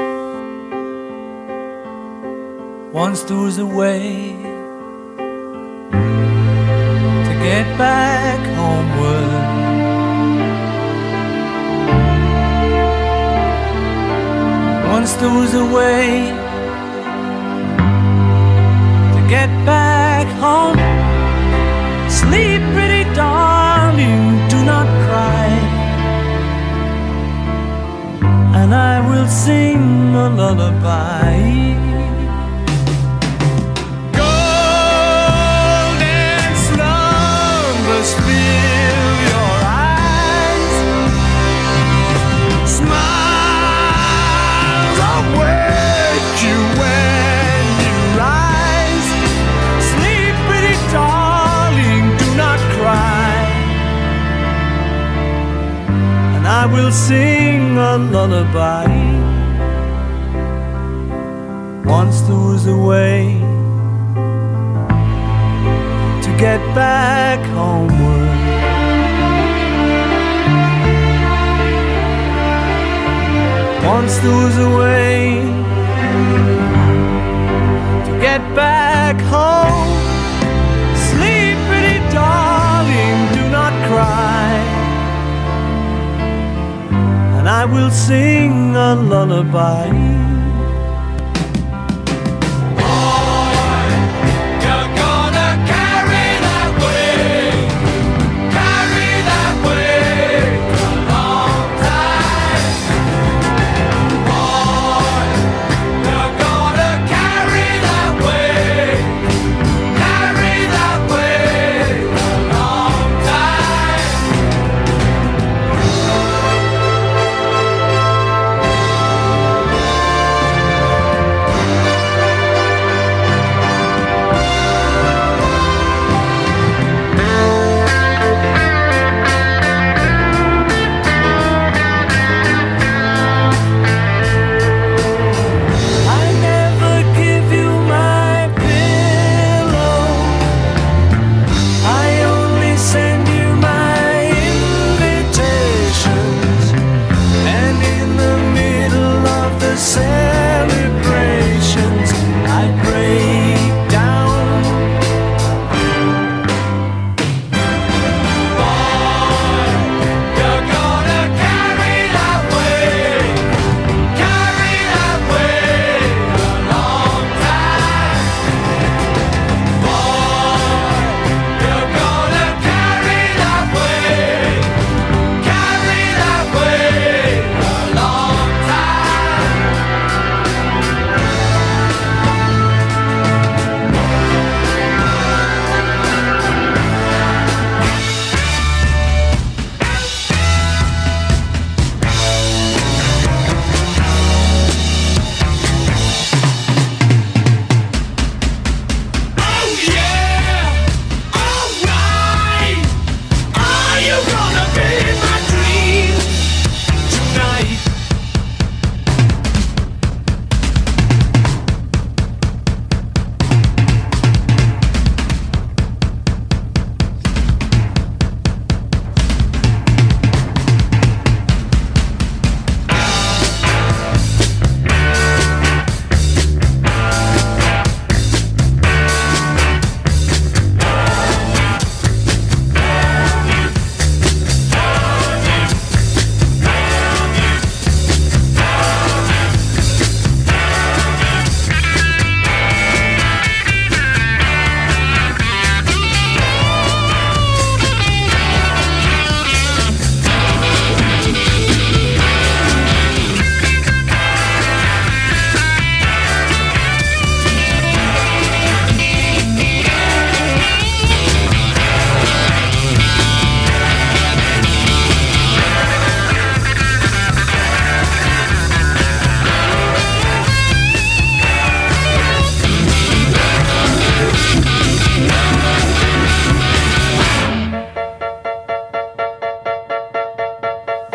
Once there was a way to get back homeward. Once there was a way get back home. Sleep, pretty darling, do not cry. And I will sing a lullaby. Golden slumbers fill your eyes. Smiles await you when you rise. Darling, do not cry. And I will sing a lullaby. Once there was a way to get back homeward. Once there was a way to get back home. Darling, do not cry. And I will sing a lullaby.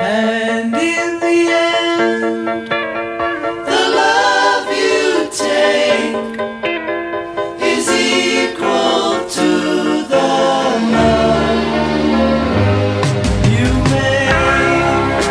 And in the end, the love you take is equal to the love you make.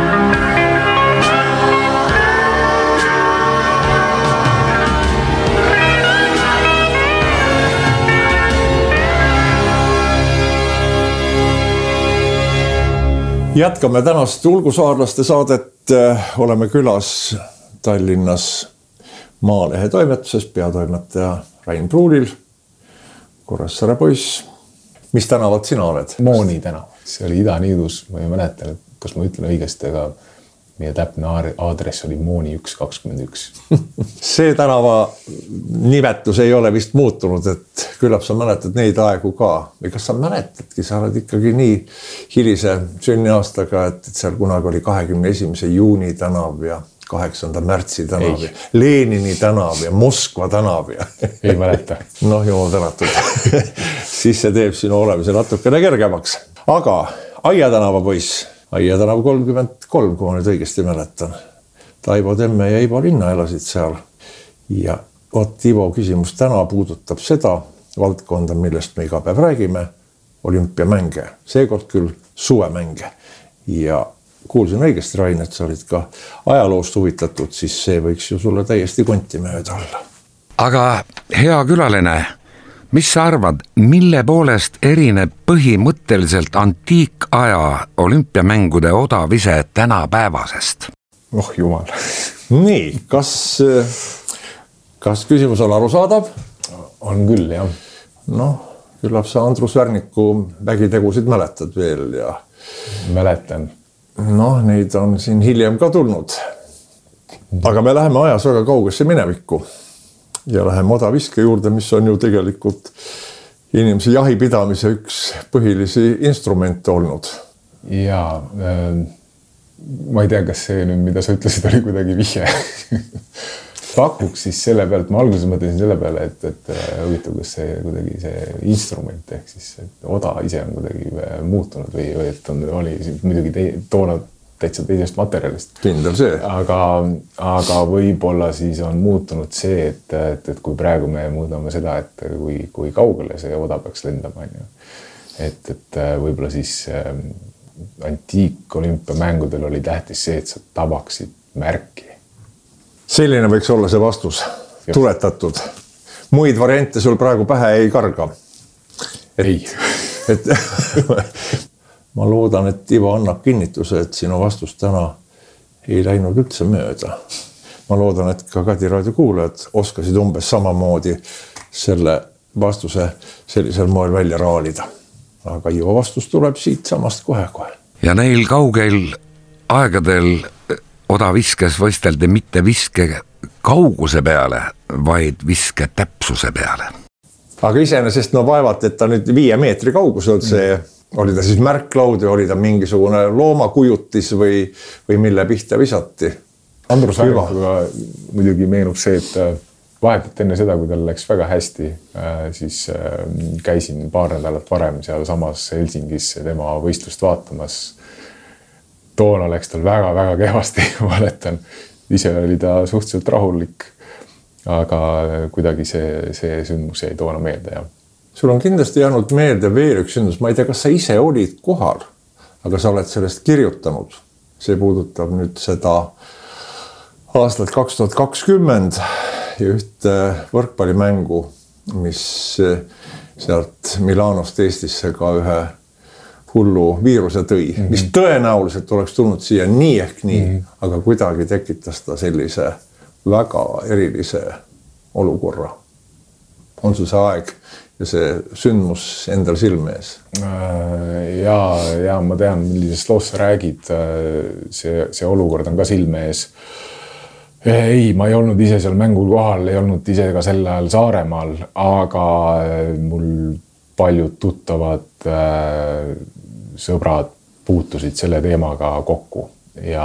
Jätkame tänast ulgusaarlaste saadet. Oleme külas Tallinnas Maalehe toimetuses peatoimetaja Rain Pruulil. Kuressaare poiss. Mis tänavat sina oled? Mooni tänav. See oli Ida-Niidus. Ma ei mäleta, kas ma ütlen õigesti, aga meie täpne aadress oli Mooni üks kakskümmend üks. See tänava nimetus ei ole vist muutunud, et küllap sa mäletad neid aegu ka. Või kas sa mäletadki, sa oled ikkagi nii hilise sünniaastaga, et seal kunagi oli kahekümne esimese juuni tänav ja kaheksanda märtsi tänav, Lenini tänav ja Moskva tänav. Ja... ei mäleta. Noh, jumal tänatud. Siis see teeb sinu olemise natukene kergemaks. Aga Aia tänava poiss. Aia tänav kolmkümmend kolm, kui ma nüüd õigesti mäletan. Taivo Temme ja Ivo Linna elasid seal. Ja oot, Ivo küsimus täna puudutab seda valdkonda, millest me iga päev räägime, olümpiamänge. Seekord küll suvemänge. Ja kuulsin õigesti, Rain, et sa olid ka ajaloost huvitatud, siis see võiks ju sulle täiesti konti mööda olla. Aga hea külaline, mis sa arvad, mille poolest erineb põhimõtteliselt antiikaja olümpiamängude odavise tänapäevasest? Oh jumal. Nii, kas, kas küsimus on arusaadav? On küll, jah. Noh, küllap sa Andrus Värniku vägitegusid mäletad veel ja... Mäletan. Noh, neid on siin hiljem ka tulnud. Aga me läheme ajas väga kaugesse minevikku. Ja läheme odaviske juurde, mis on ju tegelikult inimese jahipidamise üks põhilisi instrumente olnud. Jaa, äh, ma ei tea, kas see nüüd, mida sa ütlesid, oli kuidagi vihje. Pakuks siis selle pealt, ma alguses mõtlesin selle peale, et, et huvitav, kas see kuidagi see instrument ehk siis et oda ise on kuidagi muutunud või, või et on, oli muidugi te, toona täitsa teisest materjalist. Kindel see. Aga, aga võib-olla siis on muutunud see, et, et, et kui praegu me muudame seda, et kui, kui kaugele see oda peaks lendama. Et, et võib-olla siis antiikolümpiamängudel oli tähtis see, et sa tabaksid märki. Selline võiks olla see vastus. Just. Tuletatud. Muid variante sul praegu pähe ei karga. Et, ei. Et, ma loodan, et Ivo annab kinnituse, et sinu vastus täna ei läinud üldse mööda. Ma loodan, et ka Kadiraadio kuulajad oskasid umbes samamoodi selle vastuse sellisel moel välja raalida. Aga Ivo vastus tuleb siit samast kohe-kohe. Ja neil kaugel aegadel odaviskes võisteldi mitte viske kauguse peale, vaid viske täpsuse peale. Aga iseenesest no vaevalt, et ta nüüd viie meetri kaugusel see... Mm. Oli ta siis märklaud või oli ta mingisugune loomakujutis või, või mille pihta visati? Andrus Värnikuga muidugi meenub see, et vahetult enne seda, kui tal läks väga hästi, siis käisin paar nädalat varem seal samas Helsingis tema võistlust vaatamas. Toona läks tal väga-väga kehvasti, valetan. Ise oli ta suhteliselt rahulik, aga kuidagi see, see sündmus jäi toona meelde, jah. Sul on kindlasti jäänud meelde veel üks sündmus. Ma ei tea, kas sa ise olid kohal, aga sa oled sellest kirjutanud. See puudutab nüüd seda aastat kaks tuhat kakskümmend ja ühte võrkpallimängu, mis sealt Milanost Eestisse ka ühe hullu viiruse tõi, mm-hmm. mis tõenäoliselt oleks tulnud siia nii ehk nii, mm-hmm. aga kuidagi tekitas ta sellise väga erilise olukorra. On sul see aeg ja see sündmus endal silme ees? Ja, ja ma tean, millisest loost sa räägid. See, see olukord on ka silme ees. Ei, ma ei olnud ise seal mängul kohal, ei olnud ise ka sel ajal Saaremaal, aga mul paljud tuttavad sõbrad puutusid selle teemaga kokku ja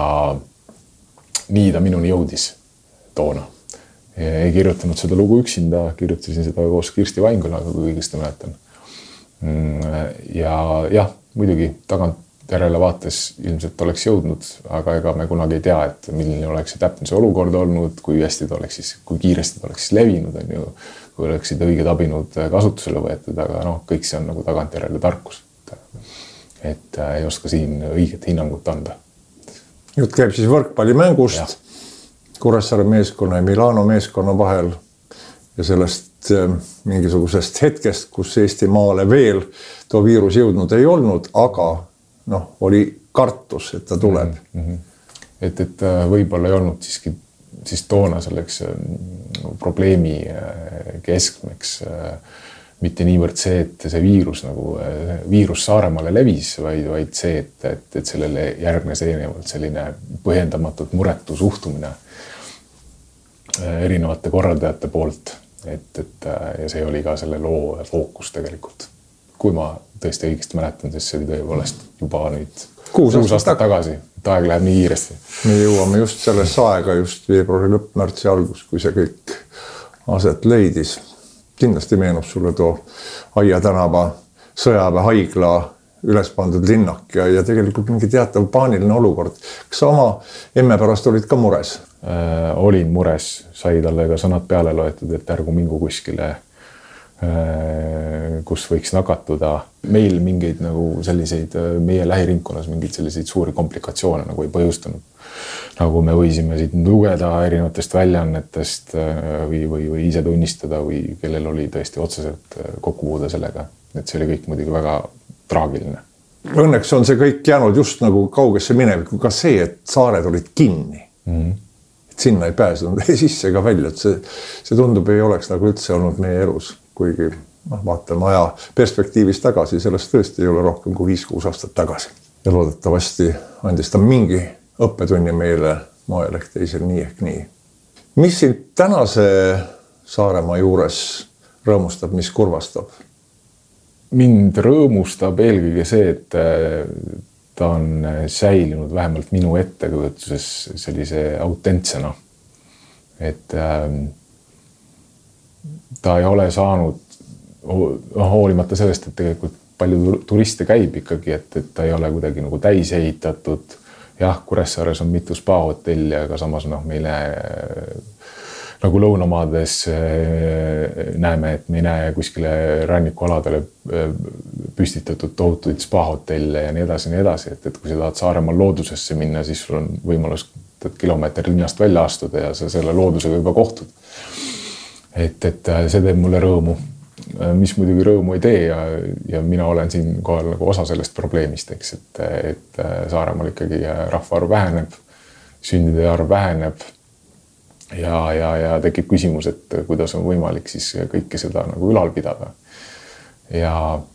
nii ta minuni jõudis toona. Ei kirjutanud seda lugu üksinda, kirjutasin seda koos Kirsti Vaingulaga, kui õigesti mäletan. Ja jah, muidugi tagant järele vaates ilmselt oleks jõudnud, aga ega me kunagi ei tea, et milline oleks see täpne see olukord olnud, kui hästi ta oleks siis, kui kiiresti ta oleks siis levinud, on ju, kui oleksid õiged abinud kasutusele võetud, aga noh, kõik see on nagu tagantjärele tarkus. Et ei oska siin õiget hinnangut anda. Jutt käib siis võrkpallimängust, Kuressaare meeskonna ja Milano meeskonna vahel ja sellest mingisugusest hetkest, kus Eesti maale veel too viirus jõudnud ei olnud, aga noh, oli kartus, et ta tuleb. Mm-hmm. Et, et võib-olla ei olnud siiski siis toona selleks probleemi keskmeks mitte niivõrd see, et see viirus nagu viirus Saaremaale levis, vaid, vaid see, et, et, et sellele järgnes erinevalt selline põhjendamatult muretu suhtumine erinevate korraldajate poolt. Et, et, ja see oli ka selle loo fookus tegelikult. Kui ma tõesti õigesti mäletan, siis see oli tõepoolest juba nüüd kuus aastat tagasi. Et aeg läheb nii kiiresti. Me jõuame just sellesse aega, just veebruari lõpp, märtsi algus, kui see kõik aset leidis. Kindlasti meenub sulle too Aia tänava sõjaväe haigla üles pandud linnak ja, ja tegelikult mingi teatav paaniline olukord. Kas sa oma emme pärast olid ka mures? Äh, olin mures, sai talle ka sõnad peale loetud, et ärgu mingu kuskile, äh, kus võiks nakatuda. Meil mingeid nagu selliseid, meie lähiringkonnas mingeid selliseid suuri komplikatsioone nagu ei põhjustanud. Nagu me võisime siit lugeda erinevatest väljaannetest või, või, või ise tunnistada või kellel oli tõesti otseselt kokkupuude sellega. Et see oli kõik muidugi väga traagiline. Õnneks on see kõik jäänud just nagu kaugesse minevikku ka see, et saared olid kinni. Mm-hmm. Et sinna ei pääsenud ei sisse ega välja. Et see, see tundub ei oleks nagu üldse olnud meie elus, kuigi noh, vaatame aja perspektiivis tagasi, sellest tõesti ei ole rohkem kui viis-kuus aastat tagasi. Ja loodetavasti andis ta mingi õppetunni meile moel ehk teisel nii ehk nii. Mis siin tänase Saaremaa juures rõõmustab, mis kurvastab? Mind rõõmustab eelkõige see, et ta on säilinud vähemalt minu ettekujutuses sellise autentsena. Et äh, ta ei ole saanud, hoolimata sellest, et tegelikult palju turiste käib ikkagi, et, et ta ei ole kuidagi nagu täis ehitatud. Jah, Kuressaares on mitu spa-hotelli, aga samas noh, meile nagu lõunamaades näeme, et me ei näe kuskile rannikualadele püstitatud tohutuid spa-hotelle ja nii edasi, nii edasi. Et, et kui sa tahad Saaremaal loodusesse minna, siis sul on võimalus kilomeeter linnast välja astuda ja sa selle loodusega juba kohtud. Et, et see teeb mulle rõõmu, mis muidugi rõõmu ei tee ja, ja mina olen siin kohal nagu osa sellest probleemist, eks, et, et Saaremaal ikkagi rahvaarv väheneb, sündide arv väheneb ja, ja, ja tekib küsimus, et kuidas on võimalik siis kõike seda nagu ülal pidada. Ja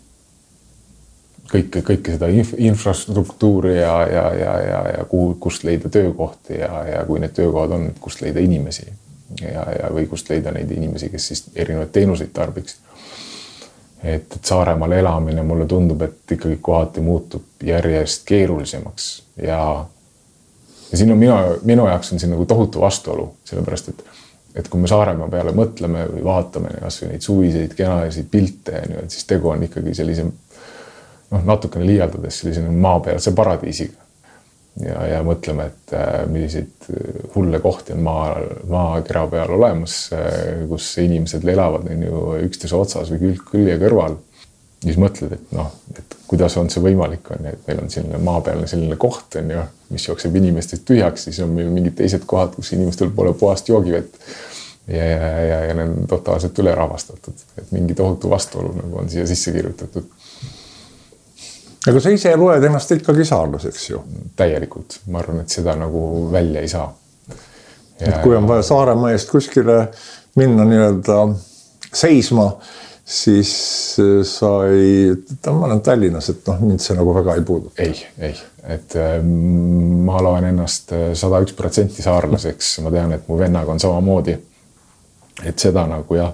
kõike, kõike seda inf- infrastruktuuri ja, ja, ja, ja, ja kuhu, kust leida töökohti ja, ja kui need töökohad on, kust leida inimesi ja, ja või kust leida neid inimesi, kes siis erinevaid teenuseid tarbiks. Et, et Saaremaal elamine mulle tundub, et ikkagi kohati muutub järjest keerulisemaks ja, ja siin on minu, minu jaoks on siin nagu tohutu vastuolu, sellepärast, et, et kui me Saaremaa peale mõtleme või vaatame kas või neid suviseid kenasid pilte, et siis tegu on ikkagi sellise noh, natukene liialdades sellise maapealse paradiisiga ja, ja mõtleme, et milliseid hulle kohti on maa, maakera peal olemas, kus inimesed elavad on ju üksteise otsas või külg külje kõrval. Ja siis mõtled, et noh, et kuidas on see võimalik on, et meil on selline maapealne selline koht on ju, mis jookseb inimestest tühjaks, siis on meil mingid teised kohad, kus inimestel pole puhast joogivett ja, ja, ja, ja need on totaalselt üle rahvastatud, et mingi tohutu vastuolu nagu on siia sisse kirjutatud. Aga sa ise loed ennast ikkagi saarlaseks ju? Täielikult. Ma arvan, et seda nagu välja ei saa. Ja, et kui on vaja Saaremaa eest kuskile minna nii-öelda seisma, siis sa ei, ma olen Tallinnas, et noh, mind see nagu väga ei puudu. Ei, ei. Et ma loen ennast sada üks protsenti saarlaseks. Ma tean, et mu vennaga on samamoodi. Et seda nagu jah,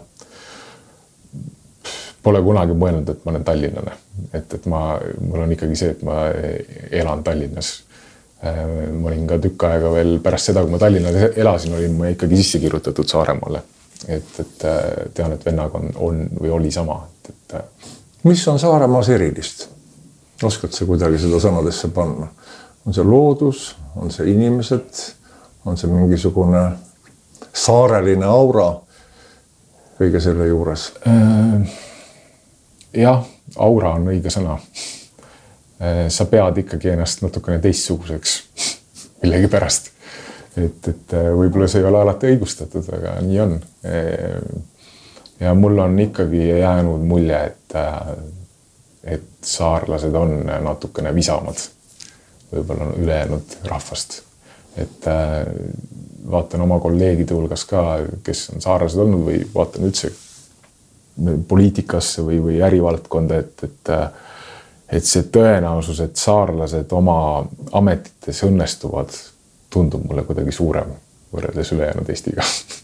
pole kunagi mõelnud, et ma olen tallinlane. Et, et ma, mul on ikkagi see, et ma elan Tallinnas. Ma olin ka tükk aega veel pärast seda, kui ma Tallinnas elasin, olin ma ikkagi sisse kirjutatud Saaremaale. Et, et tean, et vennaga on, on või oli sama. Et, et... Mis on Saaremaas erilist? Oskad sa kuidagi seda sõnadesse panna? On see loodus, on see inimesed, on see mingisugune saareline aura kõige selle juures? Jah, aura on õige sõna. Sa pead ikkagi ennast natukene teistsuguseks millegi pärast. Et, et võib-olla see ei ole alati õigustatud, aga nii on. Ja mul on ikkagi jäänud mulje, et, et saarlased on natukene visamad. Võib-olla on ülejäänud rahvast. Et vaatan oma kolleegide hulgas ka, kes on saarlased olnud või vaatan üldse poliitikasse või, või ärivaldkonda, et, et, et see tõenäosus, et saarlased oma ametites õnnestuvad, tundub mulle kuidagi suurem võrreldes ülejäänud Eestiga.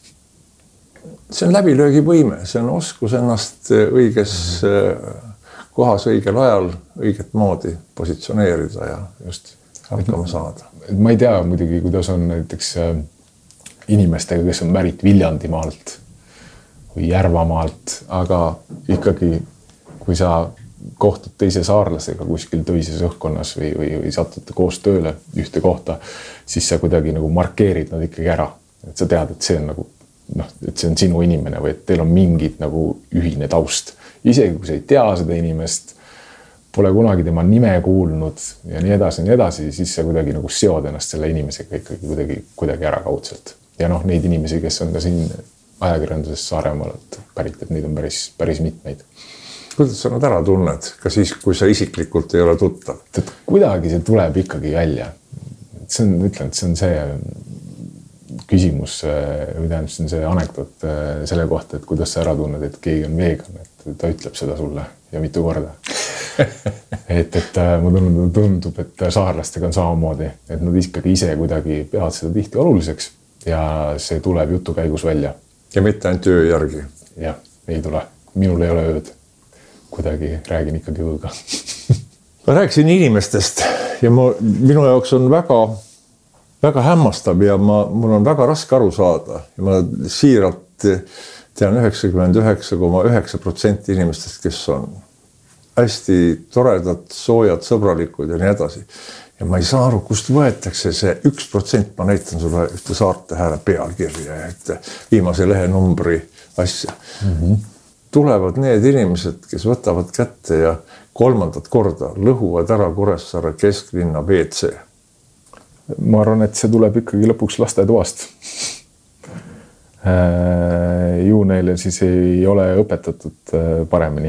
See on läbilöögivõime, see on oskus ennast õiges kohas õigel ajal õiget moodi positsioneerida ja just hakkama saada. Ma ei tea muidugi, kuidas on näiteks inimestega, kes on pärit Viljandimaalt või Järvamaalt, aga ikkagi, kui sa kohtud teise saarlasega kuskil töises õhkkonnas või, või, või satute koos tööle ühte kohta, siis sa kuidagi nagu markeerid nad ikkagi ära. Et sa tead, et see on nagu, noh, et see on sinu inimene või et teil on mingid nagu ühine taust. Isegi kui sa ei tea seda inimest, pole kunagi tema nime kuulnud ja nii edasi, nii edasi, siis sa kuidagi nagu seod ennast selle inimesega ikkagi kuidagi, kuidagi ära kaudselt. Ja noh, neid inimesi, kes on ka siin ajakirjanduses Saaremaalt pärit, et neid on päris, päris mitmeid. Kuidas sa nad ära tunned, ka siis, kui sa isiklikult ei ole tuttav? Et kuidagi see tuleb ikkagi välja. See on, ütlen, et see on see küsimus, või tähendab, see on see anekdoot selle kohta, et kuidas sa ära tunned, et keegi on vegan, et ta ütleb seda sulle ja mitu korda. et, et mulle tundub, et saarlastega on samamoodi, et nad ikkagi ise kuidagi peavad seda tihti oluliseks ja see tuleb jutu käigus välja. Ja mitte ainult öö järgi? Jah, ei tule. Minul ei ole ööd. Kuidagi räägin ikkagi õõga. Ma rääkisin inimestest ja ma, minu jaoks on väga, väga hämmastav ja ma, mul on väga raske aru saada. Ja ma siiralt tean üheksakümmend üheksa koma üheksa protsenti inimestest, kes on hästi toredad, soojad, sõbralikud ja nii edasi. Ja ma ei saa aru, kust võetakse see üks protsent, ma näitan sulle ühte Saarte Hääle pealkirja ja ühte viimase lehe numbri asja. Mm-hmm. Tulevad need inimesed, kes võtavad kätte ja kolmandat korda lõhuvad ära Kuressaare kesklinna W C. Ma arvan, et see tuleb ikkagi lõpuks lastetoast. Ju neile siis ei ole õpetatud paremini.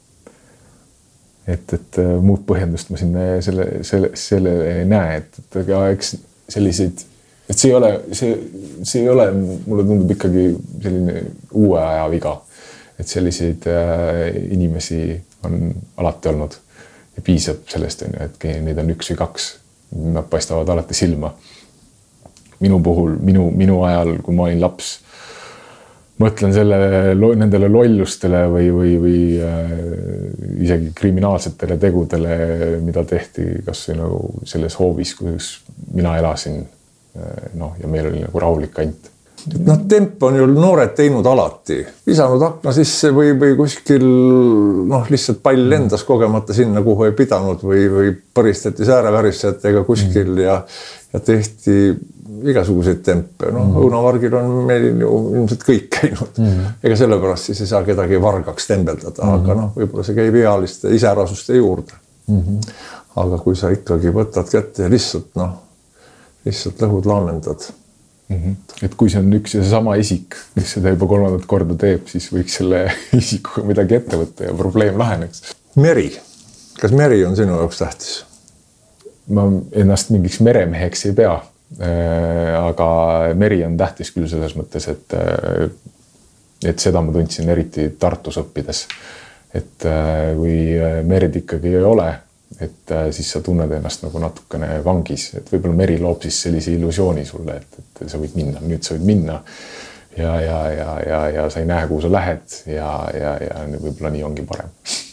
Et, et muud põhjendust ma sinna selle, selle, selle ei näe, et, et aga eks selliseid, et see ei ole, see, see ei ole, mulle tundub ikkagi selline uue aja viga. Et selliseid äh, inimesi on alati olnud ja piisab sellest, et neid on üks või kaks. Nad paistavad alati silma. Minu puhul, minu, minu ajal, kui ma olin laps, mõtlen selle, nendele lollustele või, või, või äh, isegi kriminaalsetele tegudele, mida tehti kas või nagu selles hoovis, kus mina elasin. No, ja meil oli nagu rahulik kant. Noh, temp on ju noored teinud alati. Visanud akna sisse või, või kuskil noh, lihtsalt pall lendas kogemata sinna, kuhu ei pidanud või, või põristati säärevärissajatega kuskil mm. ja, ja tehti igasuguseid tempe. No, mm. Õunavargil on meil ju ilmselt kõik käinud. Mm. Ega sellepärast siis ei saa kedagi vargaks tembeldada, mm. aga noh, võib-olla see käib ealiste iseärasuste juurde. Mm. Aga kui sa ikkagi võtad kätte ja lihtsalt, noh, lihtsalt lõhud laamendad. Mm-hmm. Et kui see on üks ja seesama isik, kes seda juba kolmandat korda teeb, siis võiks selle isikuga midagi ette võtta ja probleem laheneks. Meri. Kas meri on sinu jaoks tähtis? Ma ennast mingiks meremeheks ei pea, aga meri on tähtis küll selles mõttes, et, et seda ma tundsin eriti Tartus õppides. Et kui merid ikkagi ei ole, et siis sa tunned ennast nagu natukene vangis, et võib-olla meri loob siis sellise illusiooni sulle, et, et sa võid minna, nüüd sa võid minna ja, ja, ja, ja, ja sa ei näe, kuhu sa lähed ja, ja, ja võib-olla nii ongi parem.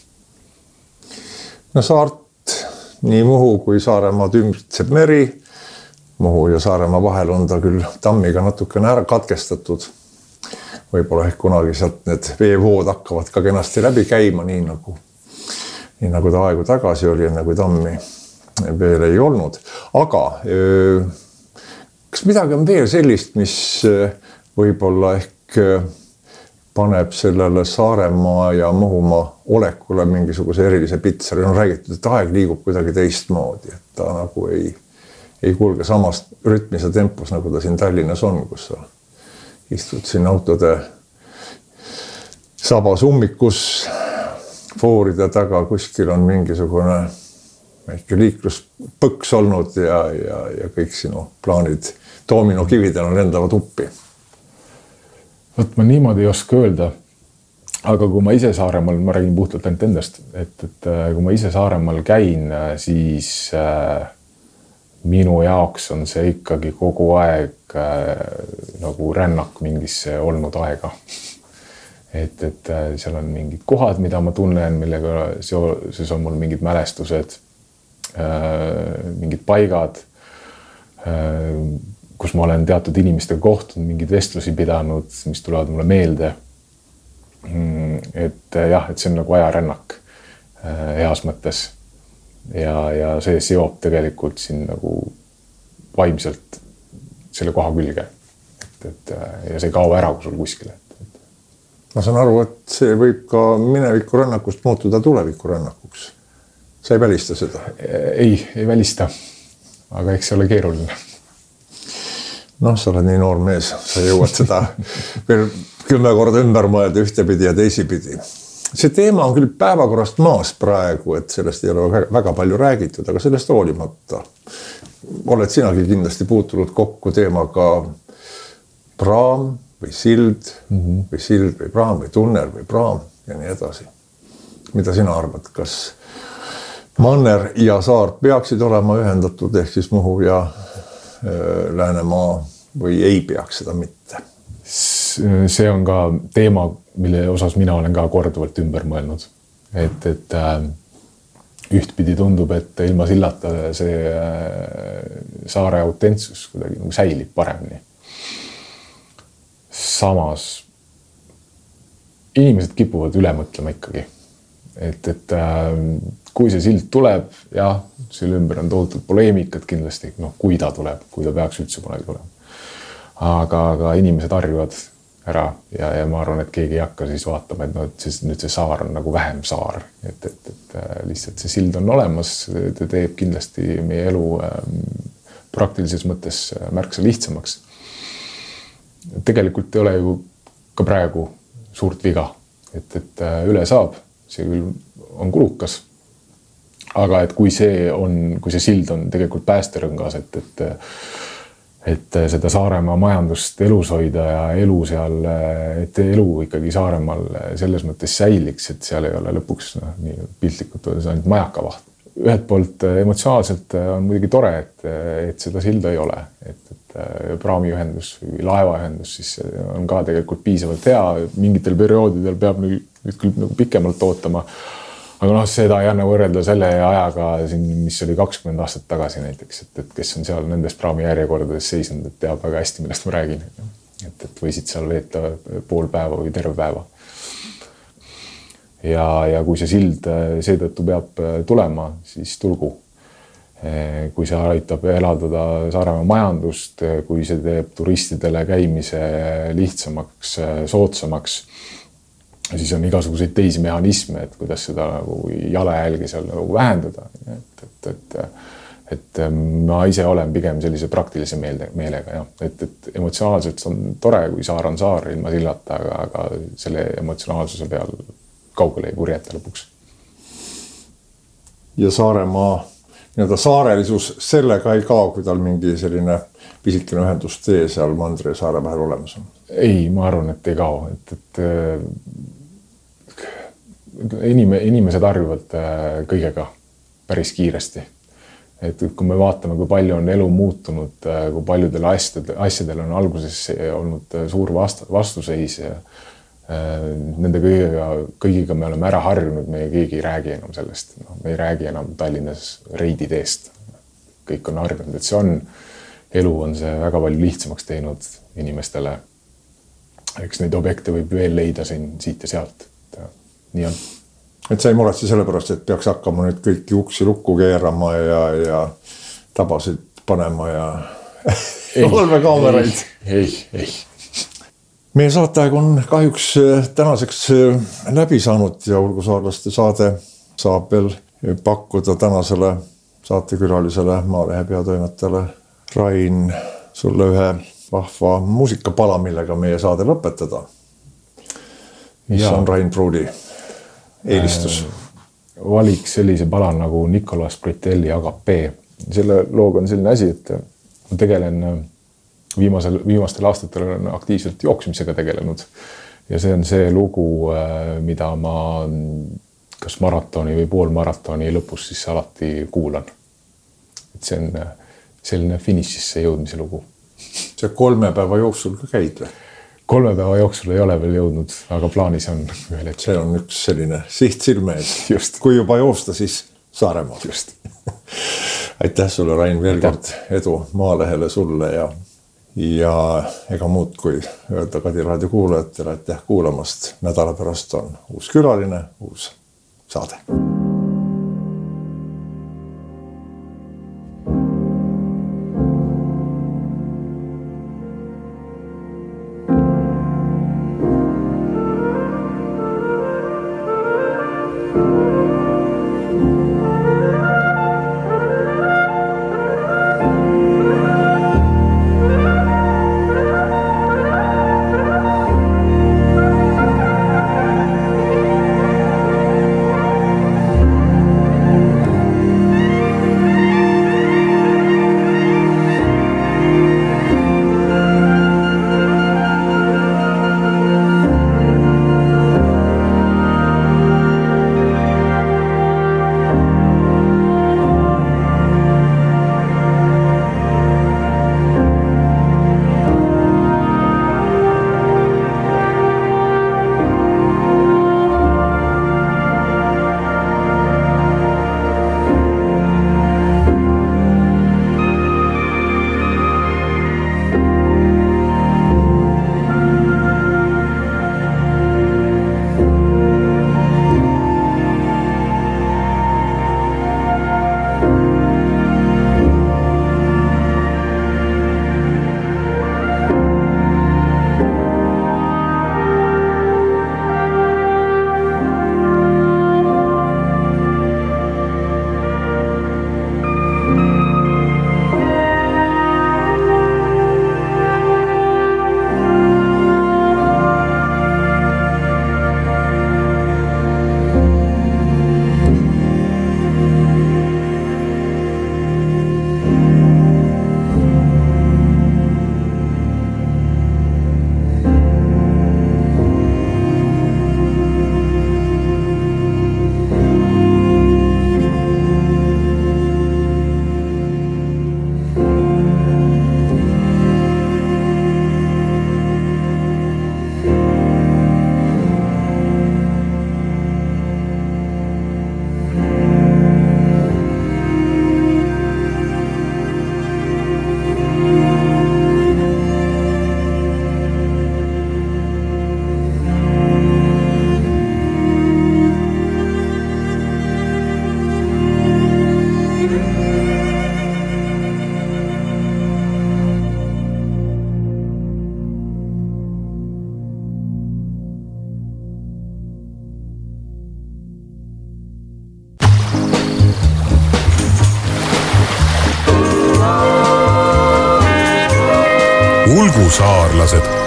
No Saart, nii Muhu kui Saaremaad ümbritseb meri. Muhu ja Saaremaa vahel on ta küll tammiga natukene ära katkestatud. Võib-olla ehk kunagi sealt need veevood hakkavad ka kenasti läbi käima, nii nagu nii nagu ta aegu tagasi oli, enne kui tammi veel ei olnud. Aga kas midagi on veel sellist, mis võib-olla ehk paneb sellele Saaremaa ja Muhumaa olekule mingisuguse erilise pitsari? On räägitud, et aeg liigub kuidagi teistmoodi, et ta nagu ei, ei kulge samast rütmis ja tempos, nagu ta siin Tallinnas on, kus sa istud siin autode sabas ummikus, fooride taga, kuskil on mingisugune väike liikluspõks olnud ja, ja, ja kõik sinu plaanid doominokividel on lendavad uppi. Võt ma niimoodi ei oska öelda, aga kui ma ise Saaremaal, ma räägin puhtalt ainult endast, et, et kui ma ise Saaremaal käin, siis äh, minu jaoks on see ikkagi kogu aeg äh, nagu rännak mingisse olnud aega. Et, et äh, seal on mingid kohad, mida ma tunnen, millega seoses on mul mingid mälestused, äh, mingid paigad, äh, kus ma olen teatud inimestega kohtunud, mingid vestlusi pidanud, mis tulevad mulle meelde. Et jah, et see on nagu ajarännak heas mõttes. Ja, ja see seob tegelikult siin nagu vaimselt selle koha külge. Et, et, ja see ei kao ära, kui sul kuskile. Ma saan aru, et see võib ka mineviku rännakust muutuda tuleviku rännakuks. Sa ei välista seda? Ei, ei välista. Aga eks see ole keeruline. Noh, sa oled nii noor mees, sa jõuad seda veel kümme korda ümber mõelda ühtepidi ja teisipidi. See teema on küll päevakorrast maas praegu, et sellest ei ole väga palju räägitud, aga sellest hoolimata oled sinagi kindlasti puutunud kokku teemaga praam või sild mm-hmm. või sild või praam või tunnel või praam ja nii edasi. Mida sina arvad, kas Manner ja Saart peaksid olema ühendatud ehk siis Muhu ja Läänemaa või ei peaks seda mitte? See on ka teema, mille osas mina olen ka korduvalt ümber mõelnud. Et, et äh, ühtpidi tundub, et ilma sillata see äh, saare autentsus kuidagi nagu säilib paremini. Samas inimesed kipuvad üle mõtlema ikkagi. Et, et äh, kui see sild tuleb, jah, selle ümber on tohutud poleemikat kindlasti, noh, kui ta tuleb, kui ta peaks üldse kunagi tulema. Aga, aga inimesed harjuvad ära ja, ja ma arvan, et keegi ei hakka siis vaatama, et, no, et siis, nüüd see saar on nagu vähem saar. Et, et, et lihtsalt see sild on olemas, ta teeb kindlasti meie elu ähm, praktilises mõttes märksa lihtsamaks. Tegelikult ei ole ju ka praegu suurt viga, et, et üle saab, see küll on kulukas. Aga et kui see on, kui see sild on tegelikult päästerõngas, et, et, et seda Saaremaa majandust elus hoida ja elu seal, et elu ikkagi Saaremaal selles mõttes säiliks, et seal ei ole lõpuks no, nii piltlikult öeldes ainult majakavaht. Ühed poolt emotsionaalselt on muidugi tore, et, et seda silda ei ole, et, et praamiühendus või laevaühendus siis on ka tegelikult piisavalt hea, mingitel perioodidel peab nüüd küll nagu pikemalt ootama. Aga noh, seda ei anna võrrelda selle ajaga, mis oli kakskümmend aastat tagasi näiteks, et, et kes on seal nendes praami järjekordades seisnud, et teab väga hästi, millest ma räägin. Et, et võisid seal veeta pool päeva või terve päeva. Ja, ja kui see sild seetõttu peab tulema, siis tulgu. Kui see aitab elavdada Saaremaa majandust, kui see teeb turistidele käimise lihtsamaks, soodsamaks, siis on igasuguseid teisi mehhanisme, et kuidas seda nagu jalajälgi seal nagu vähendada. Et, et, et, et ma ise olen pigem sellise praktilise meelde, meelega. Ja. Et, et emotsionaalselt on tore, kui saar on saar ilma sillata, aga, aga selle emotsionaalsuse peal kaugele ei purjeta lõpuks. Ja Saaremaa nii-öelda saarelisus sellega ei kao, kui tal mingi selline pisikene ühendustee seal Mandri ja Saare vahel olemas on? Ei, ma arvan, et ei kao. Et, et Inime, inimesed harjuvad kõigega päris kiiresti. Et kui me vaatame, kui palju on elu muutunud, kui paljudel asjadel, asjadel on alguses olnud suur vast, vastuseis ja nende kõigiga, kõigiga me oleme ära harjunud, me keegi ei räägi enam sellest. No, me ei räägi enam Tallinnas reiditeest. Kõik on harjunud, et see on, elu on see väga palju lihtsamaks teinud inimestele. Eks neid objekte võib veel leida siin siit ja sealt. Nii on. et sa ei muretse selle pärast, et peaks hakkama nüüd kõiki uksi lukku keerama ja, ja tabasid panema ja olmekaameraid. Ei, ei. Meie saateaeg on kahjuks tänaseks läbi saanud ja Ulgusaarlaste saade saab veel pakkuda tänasele saatekülalisele Maalehe peatoimetajale Rain sulle ühe vahva muusikapala, millega meie saade lõpetada. Mis ja. On Rain Pruudi eelistus? Äh, valiks sellise pala nagu Nicolas Britelli Agapee. Selle looga on selline asi, et ma tegelen viimasel, viimastel aastatel olen aktiivselt jooksmisega tegelenud ja see on see lugu, mida ma kas maratoni või poolmaratoni lõpus siis alati kuulan. Et see on selline finišisse jõudmise lugu. See kolme päeva jooksul ka käid või? Kolme päeva jooksul ei ole veel jõudnud, aga plaanis on ühel hetkel. See on üks selline siht silme ees. Just. Kui juba joosta, siis Saaremaal. Just. Aitäh sulle, Rain, veel kord edu Maalehele sulle ja, ja ega muud kui öelda Kadi raadio kuulajatele, aitäh kuulamast. Nädala pärast on uus külaline, uus saade. Ulgusaarlased